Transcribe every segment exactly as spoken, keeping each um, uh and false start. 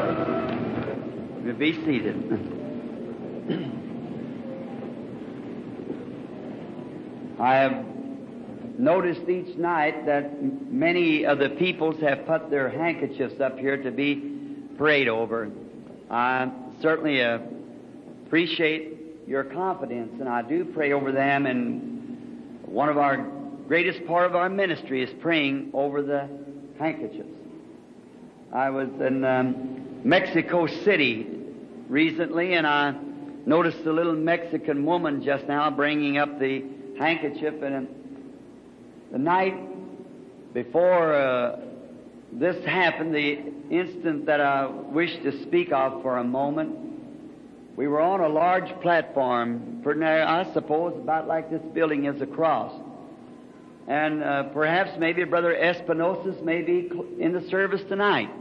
You be seated. I have noticed each night that many of the peoples have put their handkerchiefs up here to be prayed over. I certainly uh, appreciate your confidence, and I do pray over them, and one of our greatest part of our ministry is praying over the handkerchiefs. I was in um, Mexico City recently, and I noticed a little Mexican woman just now bringing up the handkerchief, and the night before uh, this happened, the instant that I wish to speak of for a moment, we were on a large platform, for now, I suppose, about like this building is across. And uh, perhaps maybe Brother Espinosa may be in the service tonight.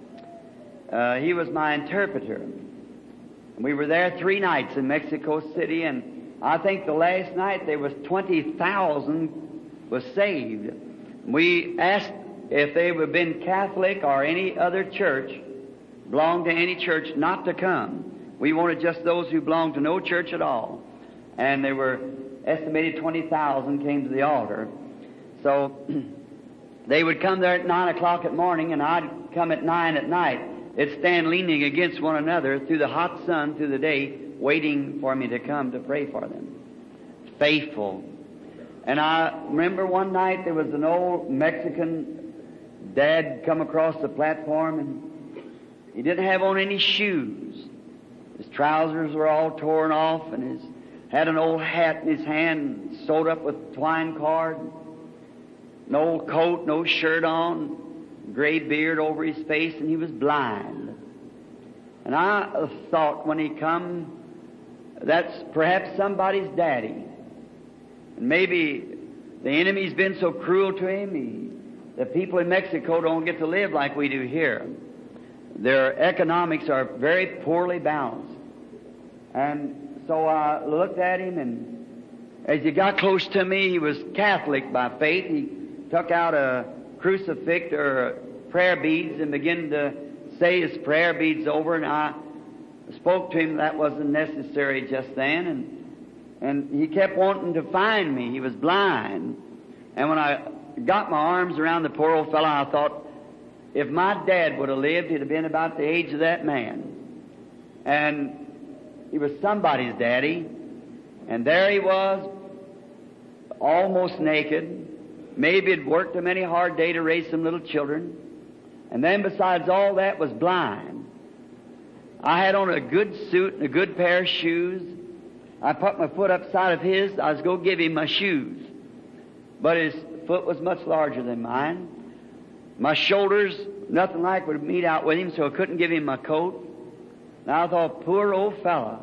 Uh, he was my interpreter. We were there three nights in Mexico City, and I think the last night there was twenty thousand was saved. We asked if they would have been Catholic or any other church, belonged to any church, not to come. We wanted just those who belonged to no church at all. And they were estimated twenty thousand came to the altar. So they would come there at nine o'clock at morning, and I'd come at nine at night. They'd stand leaning against one another through the hot sun through the day, waiting for me to come to pray for them. Faithful. And I remember one night there was an old Mexican dad come across the platform, and he didn't have on any shoes. His trousers were all torn off, and his had an old hat in his hand sewed up with twine cord. No old coat, no shirt on, gray beard over his face, and he was blind. And I thought when he come, that's perhaps somebody's daddy. And maybe the enemy's been so cruel to him, he, the people in Mexico don't get to live like we do here. Their economics are very poorly balanced. And so I looked at him, and as he got close to me, he was Catholic by faith. He took out a crucifix or prayer beads and began to say his prayer beads over, and I spoke to him. That wasn't necessary just then, and and he kept wanting to find me. He was blind. And when I got my arms around the poor old fellow, I thought, if my dad would have lived, he'd have been about the age of that man. And he was somebody's daddy, and there he was, almost naked. Maybe he'd worked a many hard day to raise some little children. And then besides all that was blind. I had on a good suit and a good pair of shoes. I put my foot upside of his. I was going to give him my shoes. But his foot was much larger than mine. My shoulders, nothing like would meet out with him, so I couldn't give him my coat. And I thought, poor old fella.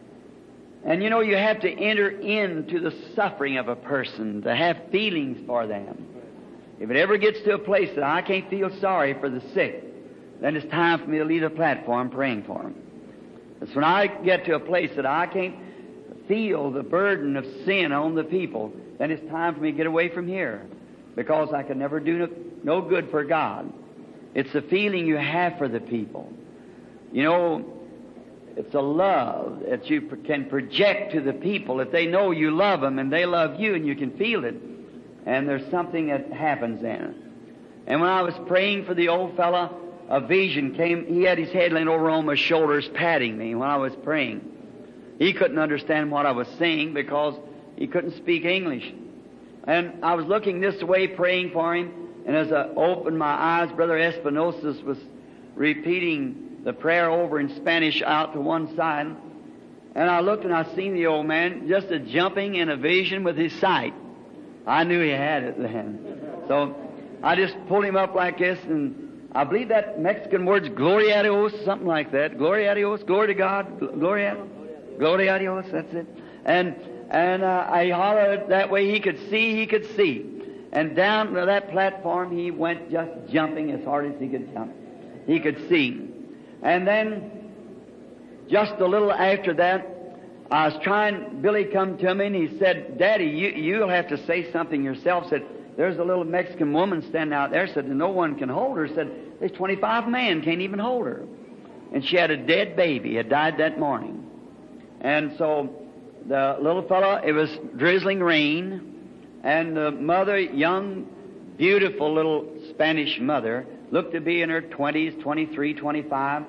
And you know, you have to enter into the suffering of a person to have feelings for them. If it ever gets to a place that I can't feel sorry for the sick, then it's time for me to leave the platform praying for them. It's when I get to a place that I can't feel the burden of sin on the people, then it's time for me to get away from here, because I can never do no, no good for God. It's the feeling you have for the people. You know, it's a love that you can project to the people if they know you love them and they love you, and you can feel it. And there's something that happens then. And when I was praying for the old fella, a vision came. He had his head leaned over on my shoulders, patting me when I was praying. He couldn't understand what I was saying because he couldn't speak English. And I was looking this way, praying for him. And as I opened my eyes, Brother Espinosa was repeating the prayer over in Spanish out to one side. And I looked and I seen the old man just a jumping in a vision with his sight. I knew he had it then. So I just pulled him up like this, and I believe that Mexican word's gloria a Dios, something like that. Gloria a Dios, glory to God, gloria, gloria a Dios, that's it. And and uh, I hollered that way he could see, he could see. And down to that platform he went, just jumping as hard as he could jump. He could see. And then just a little after that, I was trying, Billy come to me and he said, Daddy, you, you'll have to say something yourself. Said, there's a little Mexican woman standing out there. Said, no one can hold her. Said, there's twenty-five men can't even hold her. and she had a dead baby, had died that morning. And so the little fellow, it was drizzling rain, and the mother, young, beautiful little Spanish mother, looked to be in her twenties, twenty-three, twenty-five,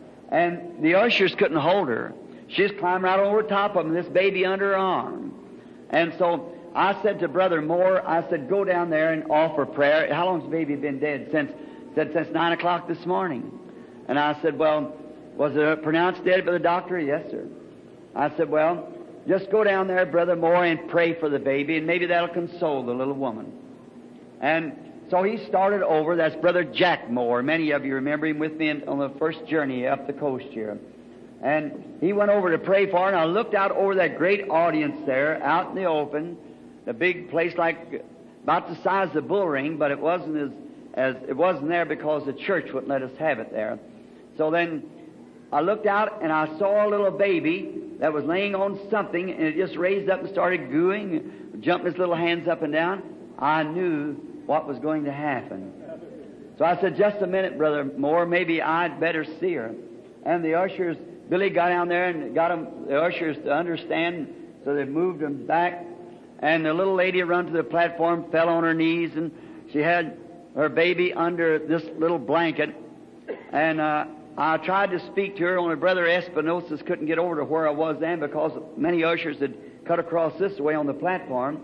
and the ushers couldn't hold her. She was climbing right over top of him, this baby under her arm. And so I said to Brother Moore, I said, go down there and offer prayer. How long's the baby been dead? Since, said, since nine o'clock this morning. And I said, well, was it pronounced dead by the doctor? Yes, sir. I said, well, just go down there, Brother Moore, and pray for the baby, and maybe that'll console the little woman. And so he started over. That's Brother Jack Moore. Many of you remember him with me on the first journey up the coast here. And he went over to pray for her, and I looked out over that great audience there, out in the open, the big place like about the size of the bull ring, but it wasn't as, as it wasn't there because the church wouldn't let us have it there. So then I looked out and I saw a little baby that was laying on something, and it just raised up and started gooing, jumping its little hands up and down. I knew what was going to happen. So I said, just a minute, Brother Moore, maybe I'd better see her. And the ushers, Billy got down there and got them, the ushers to understand, so they moved them back. And the little lady run to the platform, fell on her knees, and she had her baby under this little blanket. And uh, I tried to speak to her, only Brother Espinosa couldn't get over to where I was then because many ushers had cut across this way on the platform.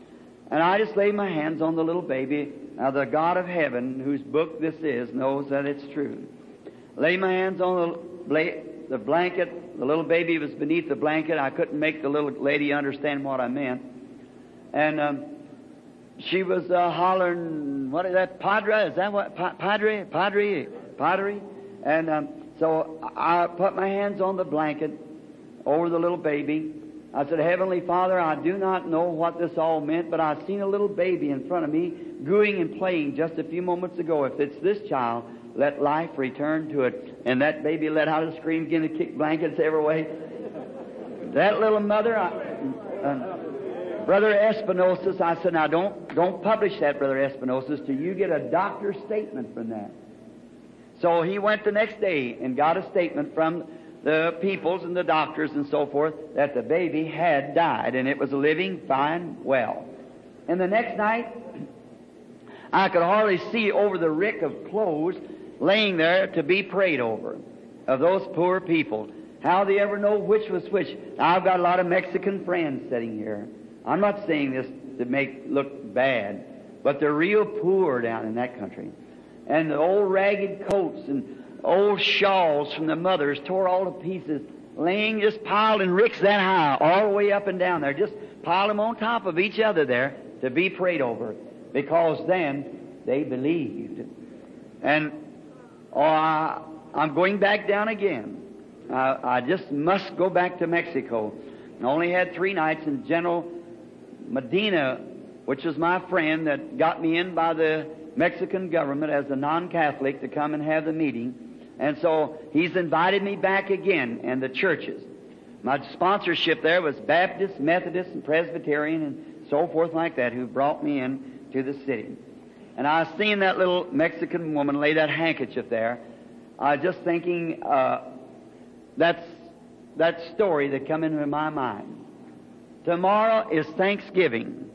And I just laid my hands on the little baby. Now the God of heaven, whose book this is, knows that it's true. Lay my hands on the, bla- the blanket. The little baby was beneath the blanket. I couldn't make the little lady understand what I meant. And um, she was uh, hollering, what is that, Padre? Is that what, pa- Padre? Padre? Padre? And um, so I put my hands on the blanket over the little baby. I said, Heavenly Father, I do not know what this all meant, but I've seen a little baby in front of me gooing and playing just a few moments ago. If it's this child, let life return to it. And that baby let out a scream, begin to kick blankets every way. That little mother, I, uh, Brother Espinosa, I said, now don't, don't publish that, Brother Espinosa, till you get a doctor's statement from that. So he went the next day and got a statement from the peoples and the doctors and so forth that the baby had died, and it was living fine well. And the next night, I could hardly see over the rick of clothes laying there to be prayed over of those poor people. How they ever know which was which? Now, I've got a lot of Mexican friends sitting here. I'm not saying this to make look bad, but they're real poor down in that country. And the old ragged coats and old shawls from the mothers tore all to pieces, laying just piled in ricks that high, all the way up and down there. Just piled them on top of each other there to be prayed over, because then they believed. And oh, I, I'm going back down again. I, I just must go back to Mexico. I only had three nights, and General Medina, which was my friend that got me in by the Mexican government as a non-Catholic to come and have the meeting. And so he's invited me back again, and the churches. My sponsorship there was Baptist, Methodist, and Presbyterian, and so forth like that, who brought me in to the city. And I seen that little Mexican woman lay that handkerchief there. I was just thinking, uh, that's that story that come into my mind. Tomorrow is Thanksgiving,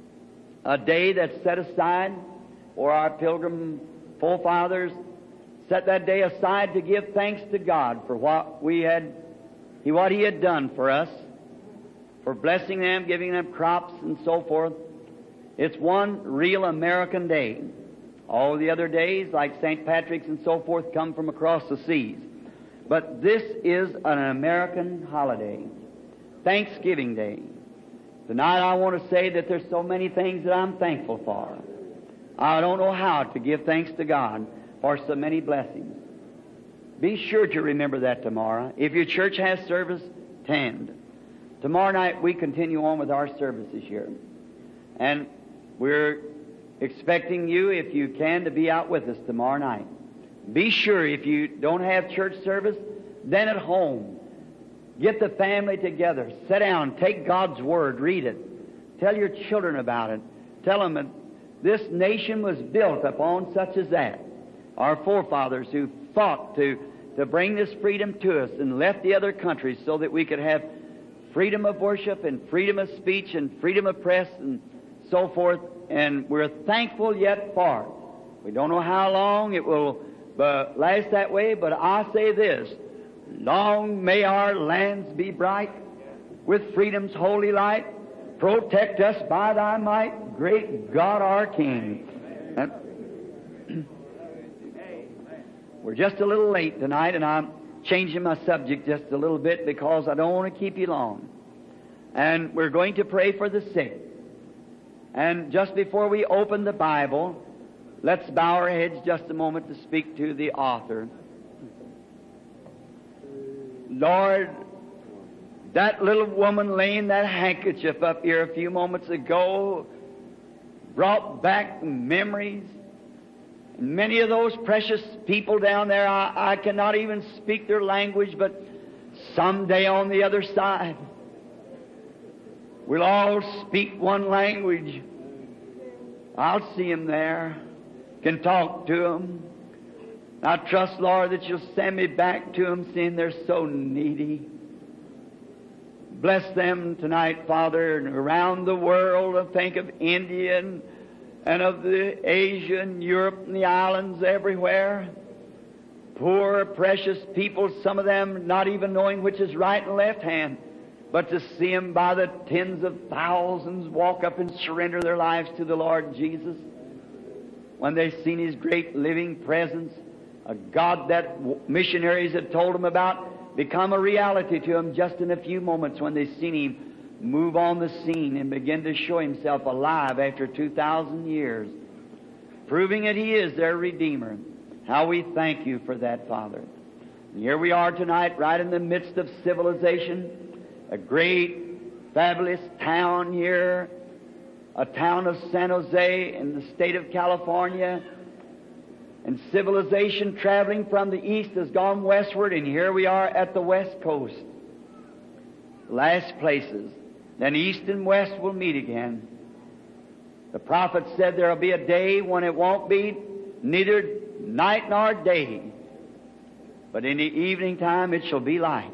a day that's set aside for our pilgrim forefathers. Set that day aside to give thanks to God for what we had, what He had done for us, for blessing them, giving them crops and so forth. It's one real American day. All the other days, like Saint Patrick's and so forth, come from across the seas. But this is an American holiday, Thanksgiving Day. Tonight I want to say that there's so many things that I'm thankful for. I don't know how to give thanks to God for so many blessings. Be sure to remember that tomorrow. If your church has service, attend. Tomorrow night we continue on with our services here. And we're expecting you, if you can, to be out with us tomorrow night. Be sure if you don't have church service, then at home, get the family together. Sit down, take God's Word, read it. Tell your children about it. Tell them that this nation was built upon such as that. Our forefathers who fought to to bring this freedom to us and left the other countries so that we could have freedom of worship and freedom of speech and freedom of press and so forth. And we're thankful yet for it. We don't know how long it will uh, last that way, but I say this: long may our lands be bright with freedom's holy light. Protect us by thy might, great God our King. And we're just a little late tonight, and I'm changing my subject just a little bit because I don't want to keep you long. And we're going to pray for the sick. And just before we open the Bible, let's bow our heads just a moment to speak to the author. Lord, that little woman laying that handkerchief up here a few moments ago brought back memories. And many of those precious people down there, I, I cannot even speak their language, but someday on the other side, we'll all speak one language. I'll see them there, can talk to them. I trust, Lord, that you'll send me back to them, seeing they're so needy. Bless them tonight, Father, and around the world. I think of India and, and of the Asia and Europe and the islands everywhere. Poor, precious people, some of them not even knowing which is right and left hand. But to see them by the tens of thousands walk up and surrender their lives to the Lord Jesus, when they've seen His great living presence, a God that missionaries had told them about, become a reality to them just in a few moments when they've seen Him move on the scene and begin to show Himself alive after two thousand years, proving that He is their Redeemer. How we thank You for that, Father. And here we are tonight, right in the midst of civilization. A great, fabulous town here, a town of San Jose in the state of California. And civilization traveling from the east has gone westward, and here we are at the west coast. Last places. Then east and west will meet again. The prophet said there will be a day when it won't be neither night nor day, but in the evening time it shall be light.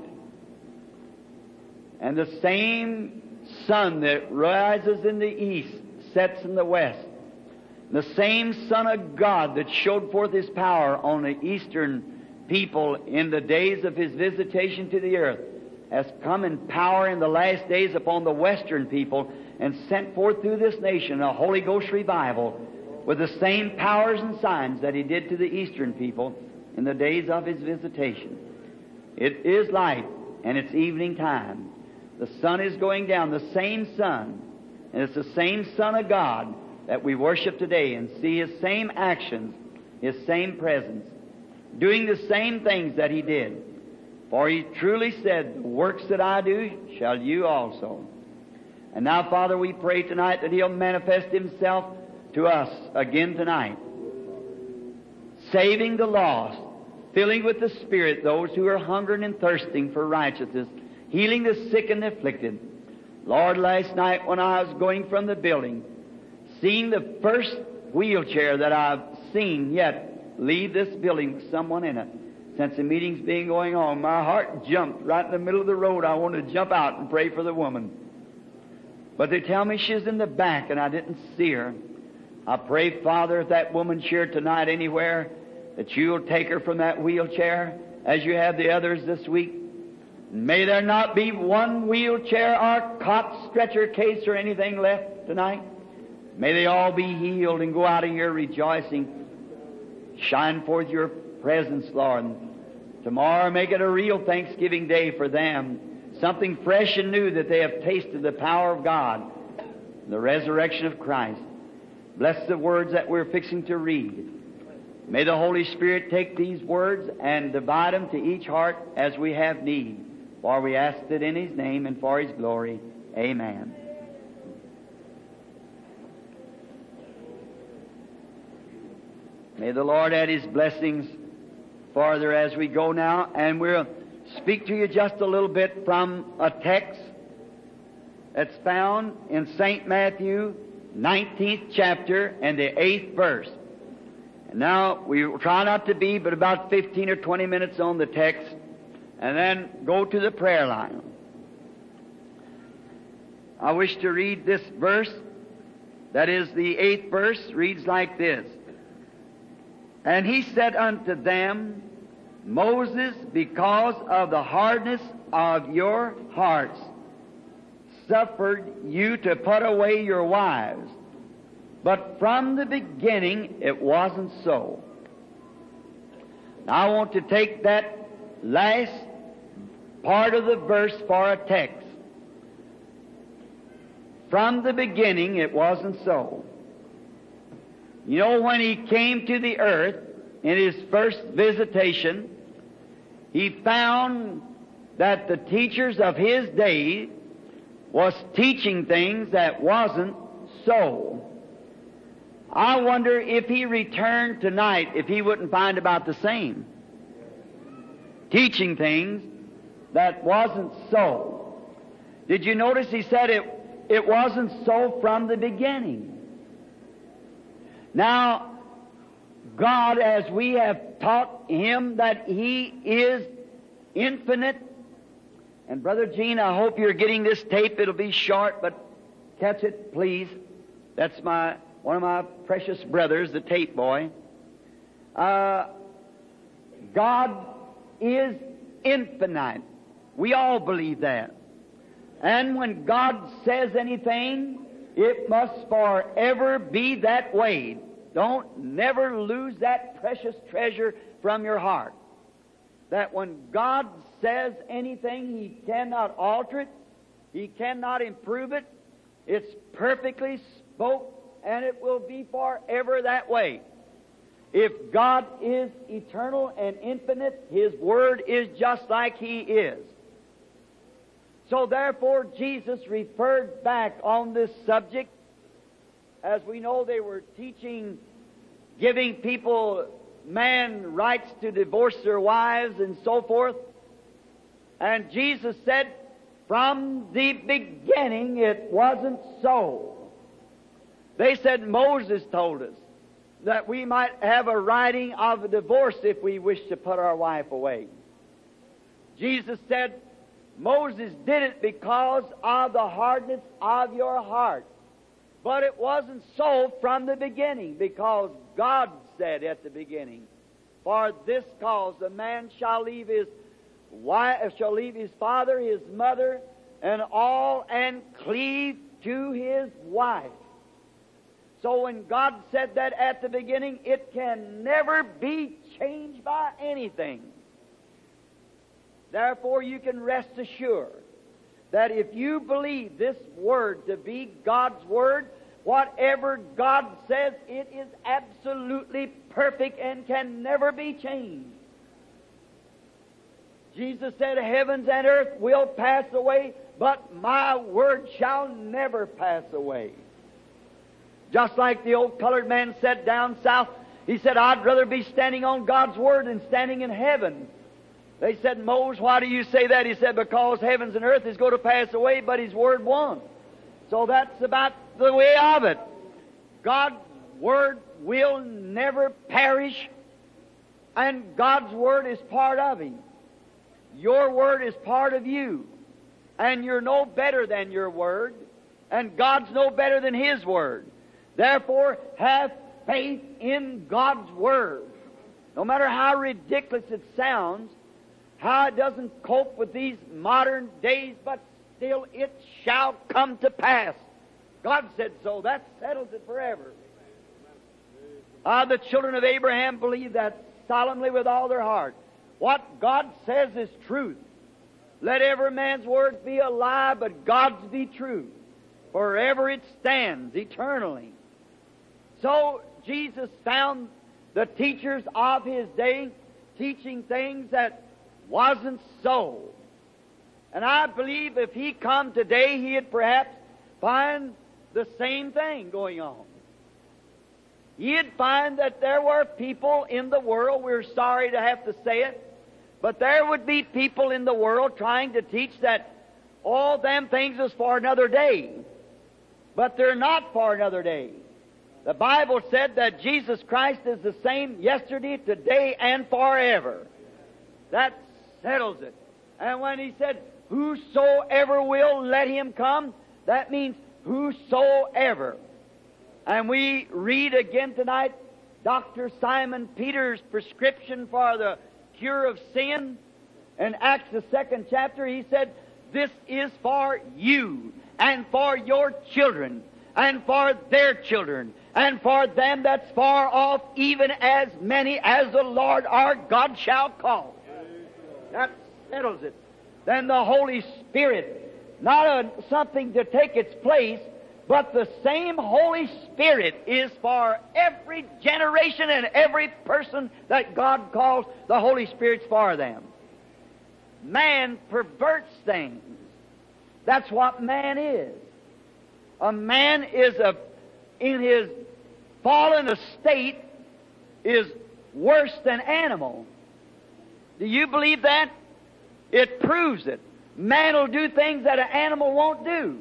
And the same sun that rises in the east sets in the west. The same Son of God that showed forth His power on the eastern people in the days of His visitation to the earth has come in power in the last days upon the western people and sent forth through this nation a Holy Ghost revival with the same powers and signs that He did to the eastern people in the days of His visitation. It is light, and it's evening time. The sun is going down, the same sun, and it's the same Son of God that we worship today and see His same actions, His same presence, doing the same things that He did. For He truly said, the works that I do shall you also. And now, Father, we pray tonight that He'll manifest Himself to us again tonight, saving the lost, filling with the Spirit those who are hungering and thirsting for righteousness, healing the sick and the afflicted. Lord, last night when I was going from the building, seeing the first wheelchair that I've seen yet leave this building with someone in it, since the meeting's been going on, my heart jumped right in the middle of the road. I wanted to jump out and pray for the woman. But they tell me she's in the back and I didn't see her. I pray, Father, if that woman's here tonight anywhere, that You'll take her from that wheelchair as You have the others this week. May there not be one wheelchair or cot, stretcher case or anything left tonight. May they all be healed and go out of here rejoicing. Shine forth Your presence, Lord. Tomorrow make it a real Thanksgiving day for them. Something fresh and new that they have tasted the power of God, the resurrection of Christ. Bless the words that we're fixing to read. May the Holy Spirit take these words and divide them to each heart as we have need. For we ask it in His name and for His glory. Amen. May the Lord add His blessings farther as we go now. And we'll speak to you just a little bit from a text that's found in Saint Matthew, nineteenth chapter and the eighth verse. Now, we try not to be but about fifteen or twenty minutes on the text, and then go to the prayer line. I wish to read this verse. That is, the eighth verse reads like this. And he said unto them, Moses, because of the hardness of your hearts, suffered you to put away your wives. But from the beginning it wasn't so. Now I want to take that last part of the verse for a text. From the beginning it wasn't so. You know, when he came to the earth in his first visitation, he found that the teachers of his day was teaching things that wasn't so. I wonder if he returned tonight, if he wouldn't find about the same. Teaching things that wasn't so. Did you notice he said it, it wasn't so from the beginning? Now, God, as we have taught Him that He is infinite, and Brother Gene, I hope you're getting this tape. It'll be short, but catch it, please. That's my one of my precious brothers, the tape boy. Uh, God is infinite. We all believe that. And when God says anything, it must forever be that way. Don't never lose that precious treasure from your heart. That when God says anything, He cannot alter it. He cannot improve it. It's perfectly spoke, and it will be forever that way. If God is eternal and infinite, His Word is just like He is. So therefore, Jesus referred back on this subject. As we know, they were teaching, giving people man rights to divorce their wives and so forth. And Jesus said, from the beginning it wasn't so. They said Moses told us that we might have a writing of a divorce if we wish to put our wife away. Jesus said, Moses did it because of the hardness of your heart. But it wasn't so from the beginning, because God said at the beginning, for this cause a man shall leave his wife, shall leave his father, his mother, and all, and cleave to his wife. So when God said that at the beginning, it can never be changed by anything. Therefore, you can rest assured that if you believe this Word to be God's Word, whatever God says, it is absolutely perfect and can never be changed. Jesus said, heavens and earth will pass away, but my Word shall never pass away. Just like the old colored man said down south, he said, I'd rather be standing on God's Word than standing in heaven. They said, Moses, why do you say that? He said, because heavens and earth is going to pass away, but His Word won't. So that's about the way of it. God's Word will never perish, and God's Word is part of Him. Your Word is part of you, and you're no better than your Word, and God's no better than His Word. Therefore, have faith in God's Word. No matter how ridiculous it sounds, how it doesn't cope with these modern days, but still it shall come to pass. God said so. That settles it forever. Ah, the children of Abraham believed that solemnly with all their heart. What God says is truth. Let every man's word be a lie, but God's be true. Forever it stands, eternally. So Jesus found the teachers of His day teaching things that wasn't so. And I believe if He come today, He'd perhaps find the same thing going on. He'd find that there were people in the world, we're sorry to have to say it, but there would be people in the world trying to teach that all them things is for another day. But they're not for another day. The Bible said that Jesus Christ is the same yesterday, today, and forever. That settles it. And when He said, whosoever will, let him come, that means whosoever. And we read again tonight Doctor Simon Peter's prescription for the cure of sin. In Acts the second chapter, he said, this is for you, and for your children, and for their children, and for them that's far off, even as many as the Lord our God shall call. That settles it. Then the Holy Spirit, not a, something to take its place, but the same Holy Spirit is for every generation and every person that God calls. The Holy Spirit's for them. Man perverts things. That's what man is. A man is a, in his fallen estate, is worse than animal. Do you believe that? It proves it. Man will do things that an animal won't do.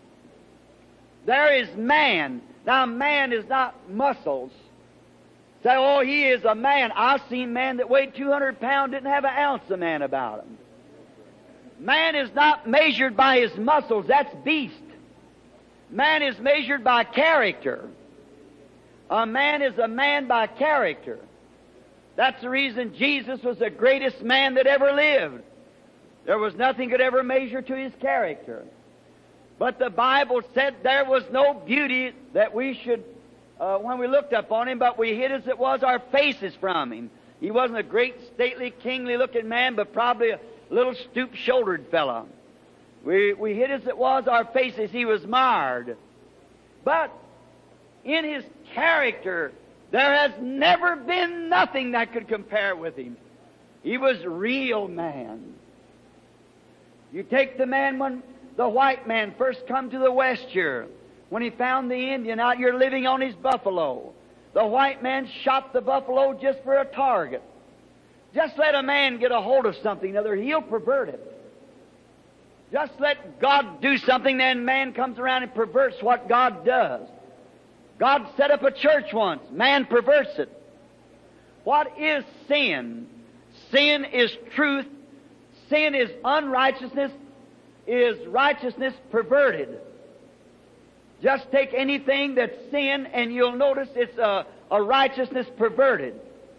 There is man. Now, man is not muscles. Say, oh, he is a man. I've seen men that weighed two hundred pounds, didn't have an ounce of man about him. Man is not measured by his muscles. That's beast. Man is measured by character. A man is a man by character. That's the reason Jesus was the greatest man that ever lived. There was nothing could ever measure to his character. But the Bible said there was no beauty that we should, uh, when we looked upon him, but we hid as it was our faces from him. He wasn't a great, stately, kingly-looking man, but probably a little stoop-shouldered fellow. We, we hid as it was our faces. He was marred. But in his character, there has never been nothing that could compare with him. He was real man. You take the man when the white man first come to the west here, when he found the Indian out here living on his buffalo. The white man shot the buffalo just for a target. Just let a man get a hold of something or other, he'll pervert it. Just let God do something, then man comes around and perverts what God does. God set up a church once. Man perverts it. What is sin? Sin is truth. Sin is unrighteousness. Is righteousness perverted. Just take anything that's sin and you'll notice it's a, a righteousness perverted.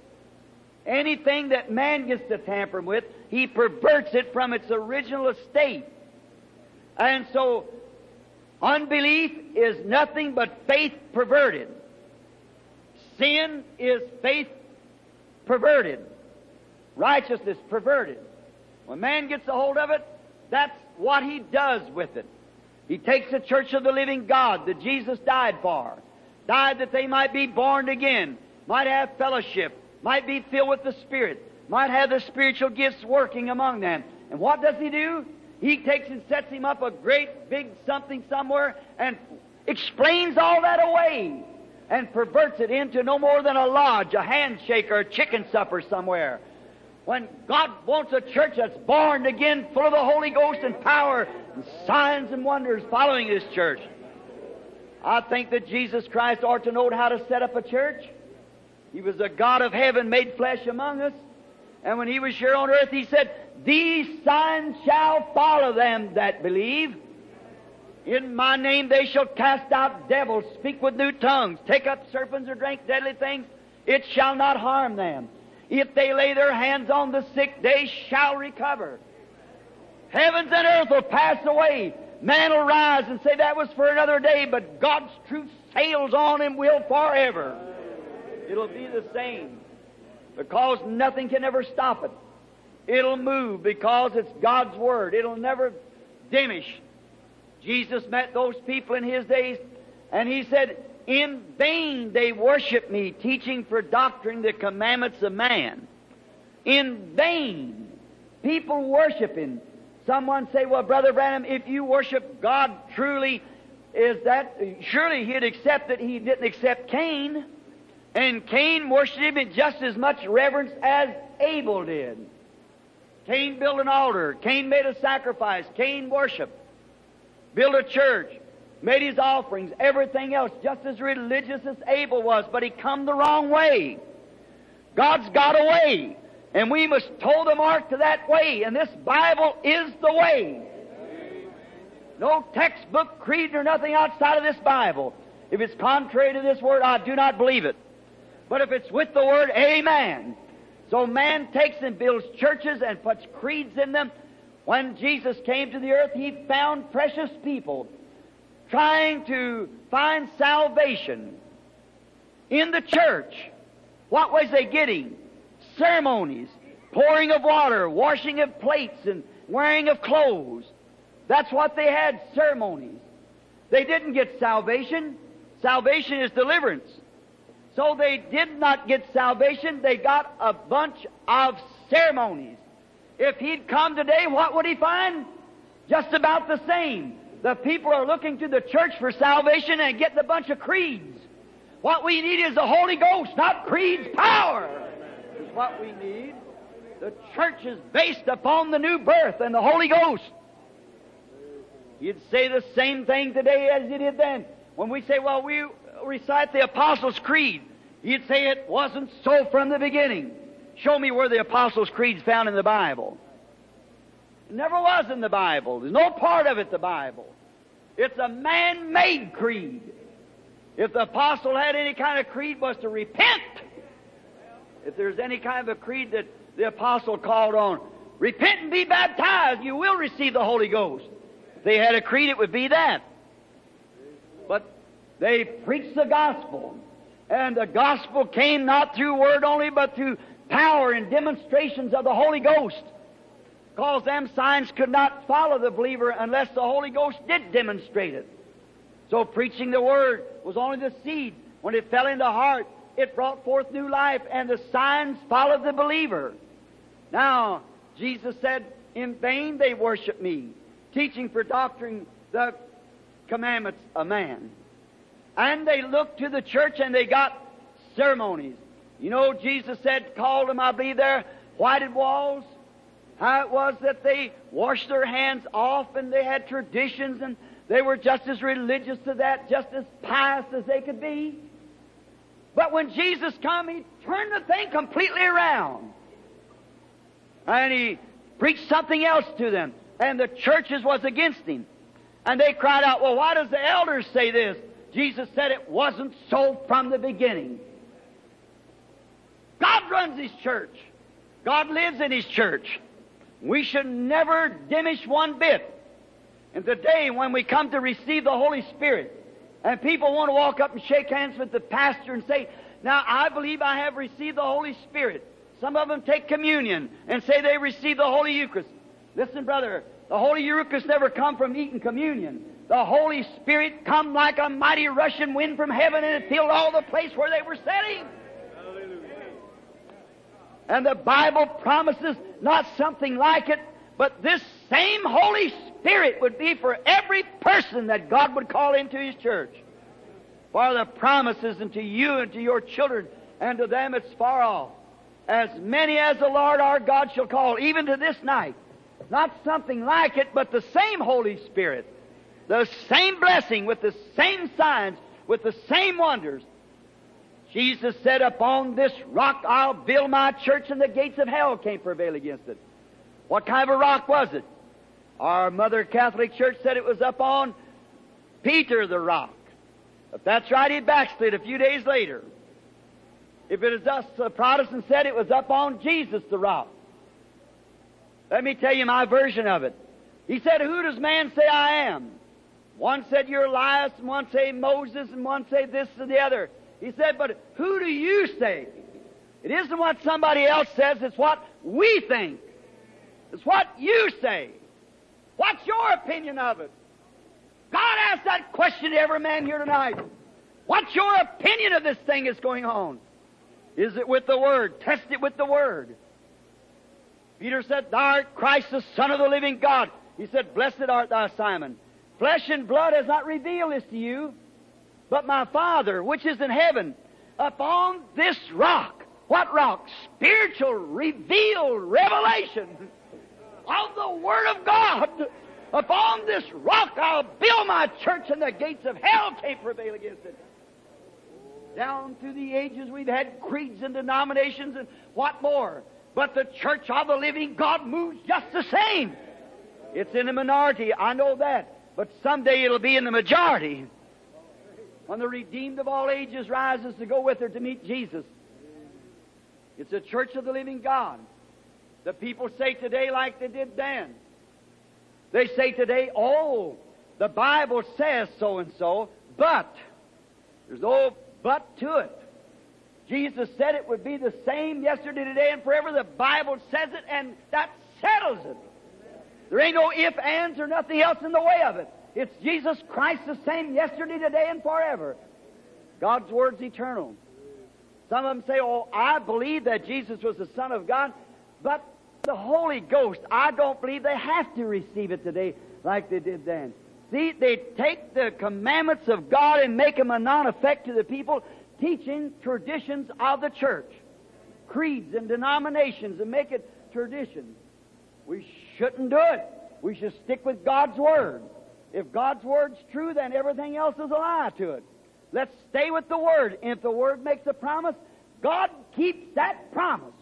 Anything that man gets to tamper with, he perverts it from its original estate. And so, unbelief is nothing but faith perverted. Sin is faith perverted. Righteousness perverted. When man gets a hold of it, that's what he does with it. He takes the church of the living God that Jesus died for. Died that they might be born again, might have fellowship, might be filled with the Spirit, might have the spiritual gifts working among them. And what does he do? He takes and sets him up a great big something somewhere and explains all that away and perverts it into no more than a lodge, a handshake, or a chicken supper somewhere. When God wants a church that's born again, full of the Holy Ghost and power, and signs and wonders following this church. I think that Jesus Christ ought to know how to set up a church. He was the God of heaven made flesh among us. And when He was here on earth, He said, these signs shall follow them that believe. In my name they shall cast out devils, speak with new tongues, take up serpents or drink deadly things. It shall not harm them. If they lay their hands on the sick, they shall recover. Heavens and earth will pass away. Man will rise and say that was for another day, but God's truth sails on and will forever. It'll be the same, because nothing can ever stop it. It'll move because it's God's Word. It'll never diminish. Jesus met those people in His days, and He said, in vain they worship Me, teaching for doctrine the commandments of man. In vain. People worship Him. Someone say, well, Brother Branham, if you worship God truly, is that, surely He'd accept that He didn't accept Cain. And Cain worshipped Him in just as much reverence as Abel did. Cain built an altar. Cain made a sacrifice. Cain worshiped. Built a church. made his offerings, everything else, just as religious as Abel was, but he come the wrong way. God's got a way, and we must toe the mark to that way, and this Bible is the way. No textbook, creed, or nothing outside of this Bible. If it's contrary to this Word, I do not believe it. But if it's with the Word, amen. So man takes and builds churches and puts creeds in them. When Jesus came to the earth, He found precious people trying to find salvation in the church. What was they getting? Ceremonies, pouring of water, washing of plates, and wearing of clothes. That's what they had, ceremonies. They didn't get salvation. Salvation is deliverance. So they did not get salvation. They got a bunch of ceremonies. If He'd come today, what would He find? Just about the same. The people are looking to the church for salvation and getting a bunch of creeds. What we need is the Holy Ghost, not creeds. Power is what we need. The church is based upon the new birth and the Holy Ghost. You'd say the same thing today as you did then. When we say, well, we recite the Apostles' Creed, you'd say it wasn't so from the beginning. Show me where the Apostles' Creed's found in the Bible. It never was in the Bible. There's no part of it the Bible. It's a man-made creed. If the apostle had any kind of creed, it was to repent. If there's any kind of a creed that the apostle called on, repent and be baptized, you will receive the Holy Ghost. If they had a creed, it would be that. But they preached the gospel. And the gospel came not through word only, but through power and demonstrations of the Holy Ghost. Because them signs could not follow the believer unless the Holy Ghost did demonstrate it. So preaching the Word was only the seed. When it fell into the heart, it brought forth new life, and the signs followed the believer. Now, Jesus said, in vain they worship me, teaching for doctrine the commandments of man. And they looked to the church and they got ceremonies. You know, Jesus said, called them, I believe, there, whited walls. How it was that they washed their hands off and they had traditions and they were just as religious to that, just as pious as they could be. But when Jesus come, He turned the thing completely around. And He preached something else to them. And the churches was against Him. And they cried out, well, why does the elders say this? Jesus said it wasn't so from the beginning. God runs His church. God lives in His church. We should never diminish one bit. And today, when we come to receive the Holy Spirit, and people want to walk up and shake hands with the pastor and say, now, I believe I have received the Holy Spirit. Some of them take communion and say they received the Holy Eucharist. Listen, brother, the Holy Eucharist never come from eating communion. The Holy Spirit come like a mighty rushing wind from heaven, and it filled all the place where they were sitting. And the Bible promises not something like it, but this same Holy Spirit would be for every person that God would call into His church. For the promises unto you and to your children, and to them it's far off. As many as the Lord our God shall call, even to this night. Not something like it, but the same Holy Spirit. The same blessing, with the same signs, with the same wonders. Jesus said, upon this rock I'll build my church, and the gates of hell can't prevail against it. What kind of a rock was it? Our Mother Catholic Church said it was up on Peter the rock. If that's right, he backslid a few days later. If it is us, the Protestants said it was up on Jesus the rock. Let me tell you my version of it. He said, who does man say I am? One said you're Elias, and one say Moses, and one say this and the other. He said, but who do you say? It isn't what somebody else says, it's what we think. It's what you say. What's your opinion of it? God asked that question to every man here tonight. What's your opinion of this thing that's going on? Is it with the Word? Test it with the Word. Peter said, Thou art Christ, the Son of the living God. He said, Blessed art thou, Simon. Flesh and blood has not revealed this to you, but my Father, which is in heaven. Upon this rock. What rock? Spiritual, revealed revelation of the Word of God. Upon this rock I'll build my church, and the gates of hell can't prevail against it. Down through the ages we've had creeds and denominations and what more. But the church of the living God moves just the same. It's in the minority, I know that. But someday it'll be in the majority. When the redeemed of all ages rises to go with her to meet Jesus. It's a church of the living God. The people say today like they did then. They say today, oh, the Bible says so and so, but there's no but to it. Jesus said it would be the same yesterday, today, and forever. The Bible says it, and that settles it. There ain't no ifs, ands, or nothing else in the way of it. It's Jesus Christ the same yesterday, today, and forever. God's Word's eternal. Some of them say, oh, I believe that Jesus was the Son of God, but the Holy Ghost, I don't believe they have to receive it today like they did then. See, they take the commandments of God and make them a non-effect to the people, teaching traditions of the church, creeds and denominations, and make it traditions. We shouldn't do it. We should stick with God's Word. If God's Word's true, then everything else is a lie to it. Let's stay with the Word. And if the Word makes a promise, God keeps that promise.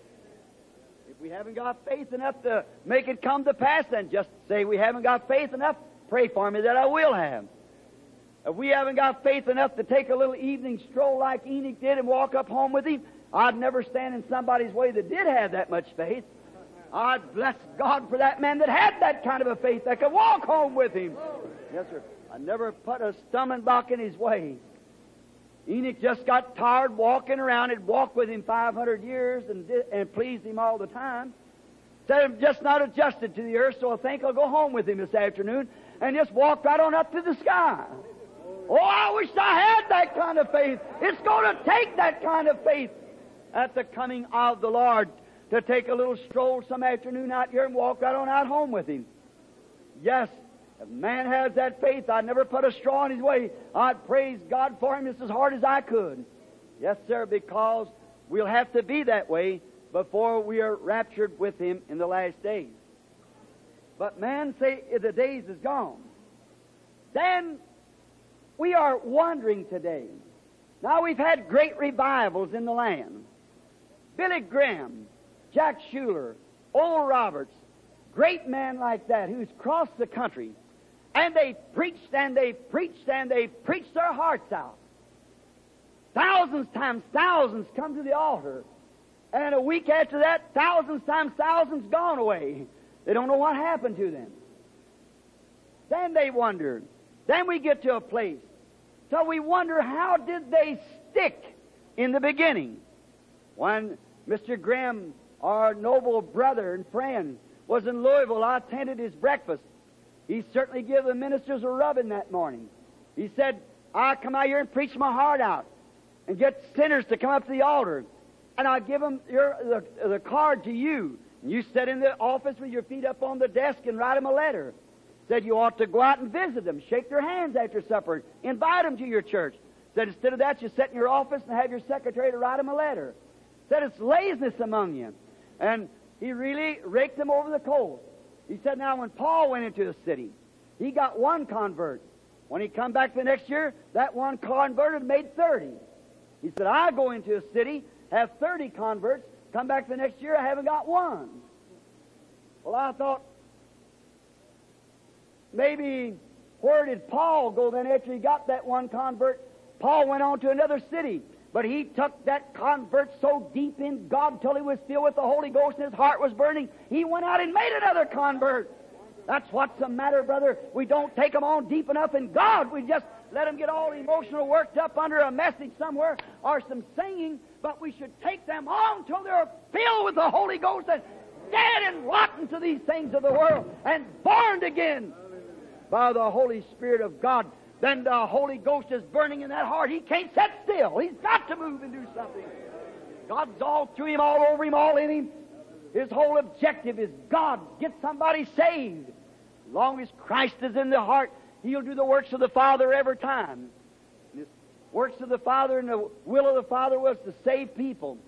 If we haven't got faith enough to make it come to pass, then just say we haven't got faith enough, pray for me that I will have. If we haven't got faith enough to take a little evening stroll like Enoch did and walk up home with him, I'd never stand in somebody's way that did have that much faith. I'd bless God for that man that had that kind of a faith that could walk home with him. Yes, sir. I never put a stumbling block in his way. Enoch just got tired walking around. He'd walked with him five hundred years and, did, and pleased him all the time. Said I'm just not adjusted to the earth, so I think I'll go home with him this afternoon and just walk right on up to the sky. Oh, I wish I had that kind of faith. It's going to take that kind of faith at the coming of the Lord to take a little stroll some afternoon out here and walk right on out home with him. Yes, if man has that faith, I'd never put a straw in his way. I'd praise God for him just as hard as I could. Yes, sir, because we'll have to be that way before we are raptured with him in the last days. But man say the days is gone. Then we are wondering today. Now we've had great revivals in the land. Billy Graham, Jack Shuler, Oral Roberts, great men like that who's crossed the country, and they preached and they preached and they preached their hearts out. Thousands times thousands come to the altar, and a week after that, thousands times thousands gone away. They don't know what happened to them. Then they wonder. Then we get to a place. So we wonder, how did they stick in the beginning? When Mister Graham, our noble brother and friend, was in Louisville, I attended his breakfast. He certainly gave the ministers a rubbing that morning. He said, I come out here and preach my heart out and get sinners to come up to the altar. And I give them your, the, the card to you. And you sit in the office with your feet up on the desk and write them a letter. Said you ought to go out and visit them, shake their hands after supper, invite them to your church. Said instead of that, you sit in your office and have your secretary to write them a letter. Said it's laziness among you. And he really raked them over the coals. He said, now, when Paul went into the city, he got one convert. When he come back the next year, that one converted made thirty. He said, I go into a city, have thirty converts, come back the next year, I haven't got one. Well, I thought, maybe where did Paul go then after he got that one convert? Paul went on to another city. But he took that convert so deep in God till he was filled with the Holy Ghost and his heart was burning, he went out and made another convert. That's what's the matter, brother. We don't take them on deep enough in God. We just let them get all emotional worked up under a message somewhere or some singing, but we should take them on till they're filled with the Holy Ghost and dead and rotten to these things of the world and born again by the Holy Spirit of God. Then the Holy Ghost is burning in that heart. He can't sit still. He's got to move and do something. God's all through him, all over him, all in him. His whole objective is God, get somebody saved. As long as Christ is in the heart, he'll do the works of the Father every time. And the works of the Father and the will of the Father was to save people.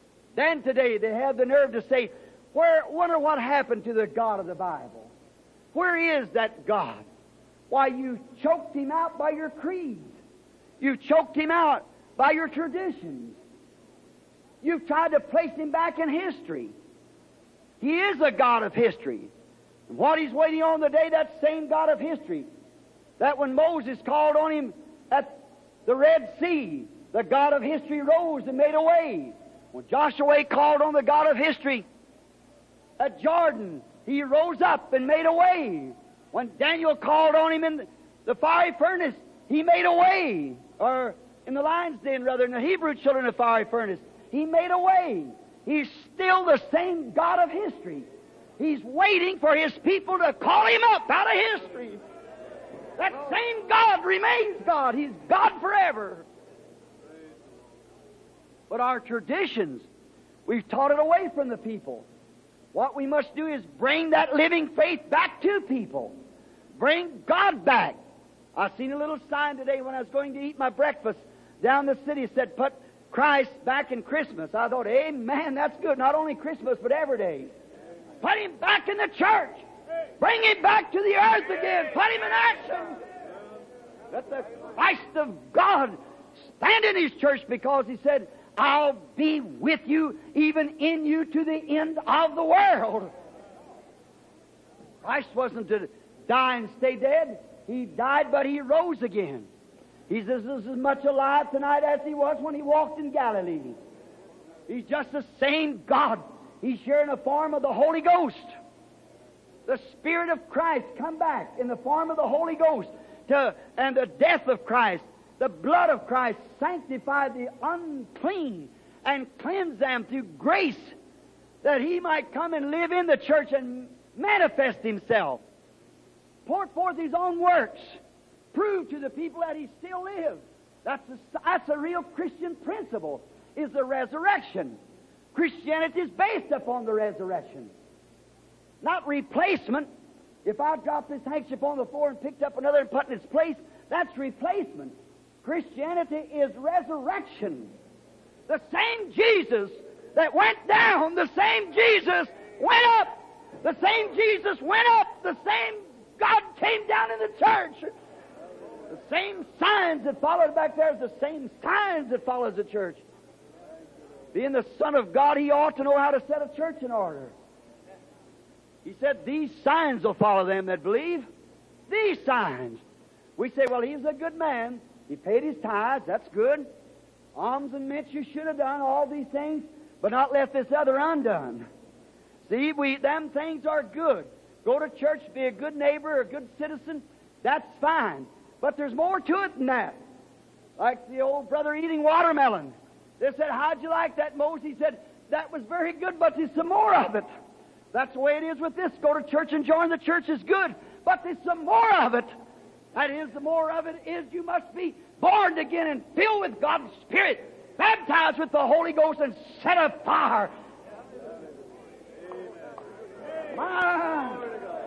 Then today they have the nerve to say, "Where, wonder what happened to the God of the Bible? Where is that God? Why, you choked Him out by your creeds. You choked Him out by your traditions. You've tried to place Him back in history. He is a God of history. And what He's waiting on the day, that same God of history, that when Moses called on Him at the Red Sea, the God of history rose and made a way. When Joshua called on the God of history at Jordan, He rose up and made a way. When Daniel called on Him in the fiery furnace, He made a way. Or in the lion's den, rather, in the Hebrew children of the fiery furnace, He made a way. He's still the same God of history. He's waiting for His people to call Him up out of history. That same God remains God. He's God forever. But our traditions, we've taught it away from the people. What we must do is bring that living faith back to people. Bring God back. I seen a little sign today when I was going to eat my breakfast down the city. It said, put Christ back in Christmas. I thought, amen, that's good. Not only Christmas, but every day. Put Him back in the church. Bring Him back to the earth again. Put Him in action. Let the Christ of God stand in His church, because He said, I'll be with you, even in you, to the end of the world. Christ wasn't to die and stay dead. He died, but He rose again. He's as, as much alive tonight as He was when He walked in Galilee. He's just the same God. He's here in the form of the Holy Ghost. The Spirit of Christ come back in the form of the Holy Ghost. To, and the death of Christ, the blood of Christ sanctified the unclean and cleansed them through grace, that He might come and live in the church and manifest Himself. Pour forth His own works. Prove to the people that He still lives. That's a, that's a real Christian principle, is the resurrection. Christianity is based upon the resurrection, not replacement. If I dropped this handkerchief on the floor and picked up another and put in its place, that's replacement. Christianity is resurrection. The same Jesus that went down, the same Jesus went up. The same Jesus went up. The same God came down in the church. The same signs that followed back there is the same signs that follows the church. Being the Son of God, He ought to know how to set a church in order. He said, these signs will follow them that believe. These signs. We say, well, he's a good man. He paid his tithes. That's good. Alms and mints you should have done, all these things, but not left this other undone. See, we them things are good. Go to church, be a good neighbor, a good citizen. That's fine. But there's more to it than that. Like the old brother eating watermelon. They said, how'd you like that, Moses? He said, that was very good, but there's some more of it. That's the way it is with this. Go to church and join the church is good, but there's some more of it. That is, the more of it is you must be born again and filled with God's Spirit, baptized with the Holy Ghost, and set afire. My.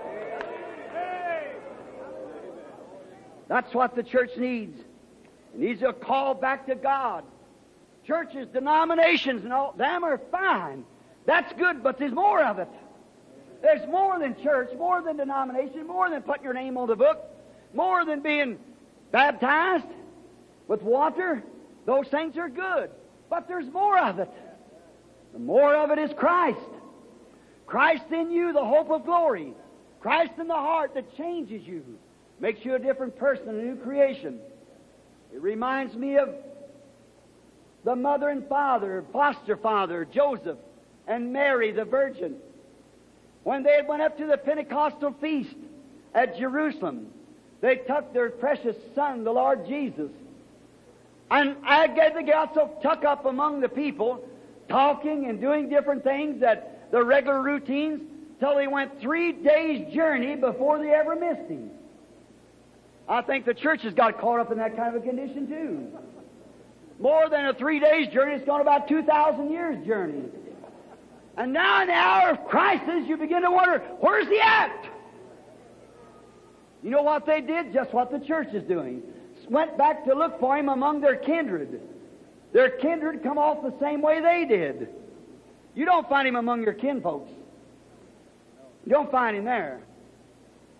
That's what the church needs. It needs a call back to God. Churches, denominations, and all them are fine. That's good, but there's more of it. There's more than church, more than denomination, more than putting your name on the book, more than being baptized with water. Those things are good, but there's more of it. The more of it is Christ. Christ in you, the hope of glory. Christ in the heart that changes you, makes you a different person, a new creation. It reminds me of the mother and father, foster father, Joseph, and Mary, the virgin. When they went up to the Pentecostal feast at Jerusalem, they took their precious son, the Lord Jesus. And I guess they got so tucked up among the people, talking and doing different things, that the regular routines, till they went three days' journey before they ever missed Him. I think the church has got caught up in that kind of a condition too. More than a three days' journey, it's gone about two thousand years' journey. And now in the hour of crisis, you begin to wonder, where's He at? You know what they did? Just what the church is doing. Went back to look for Him among their kindred. Their kindred come off the same way they did. You don't find Him among your kinfolks. You don't find Him there.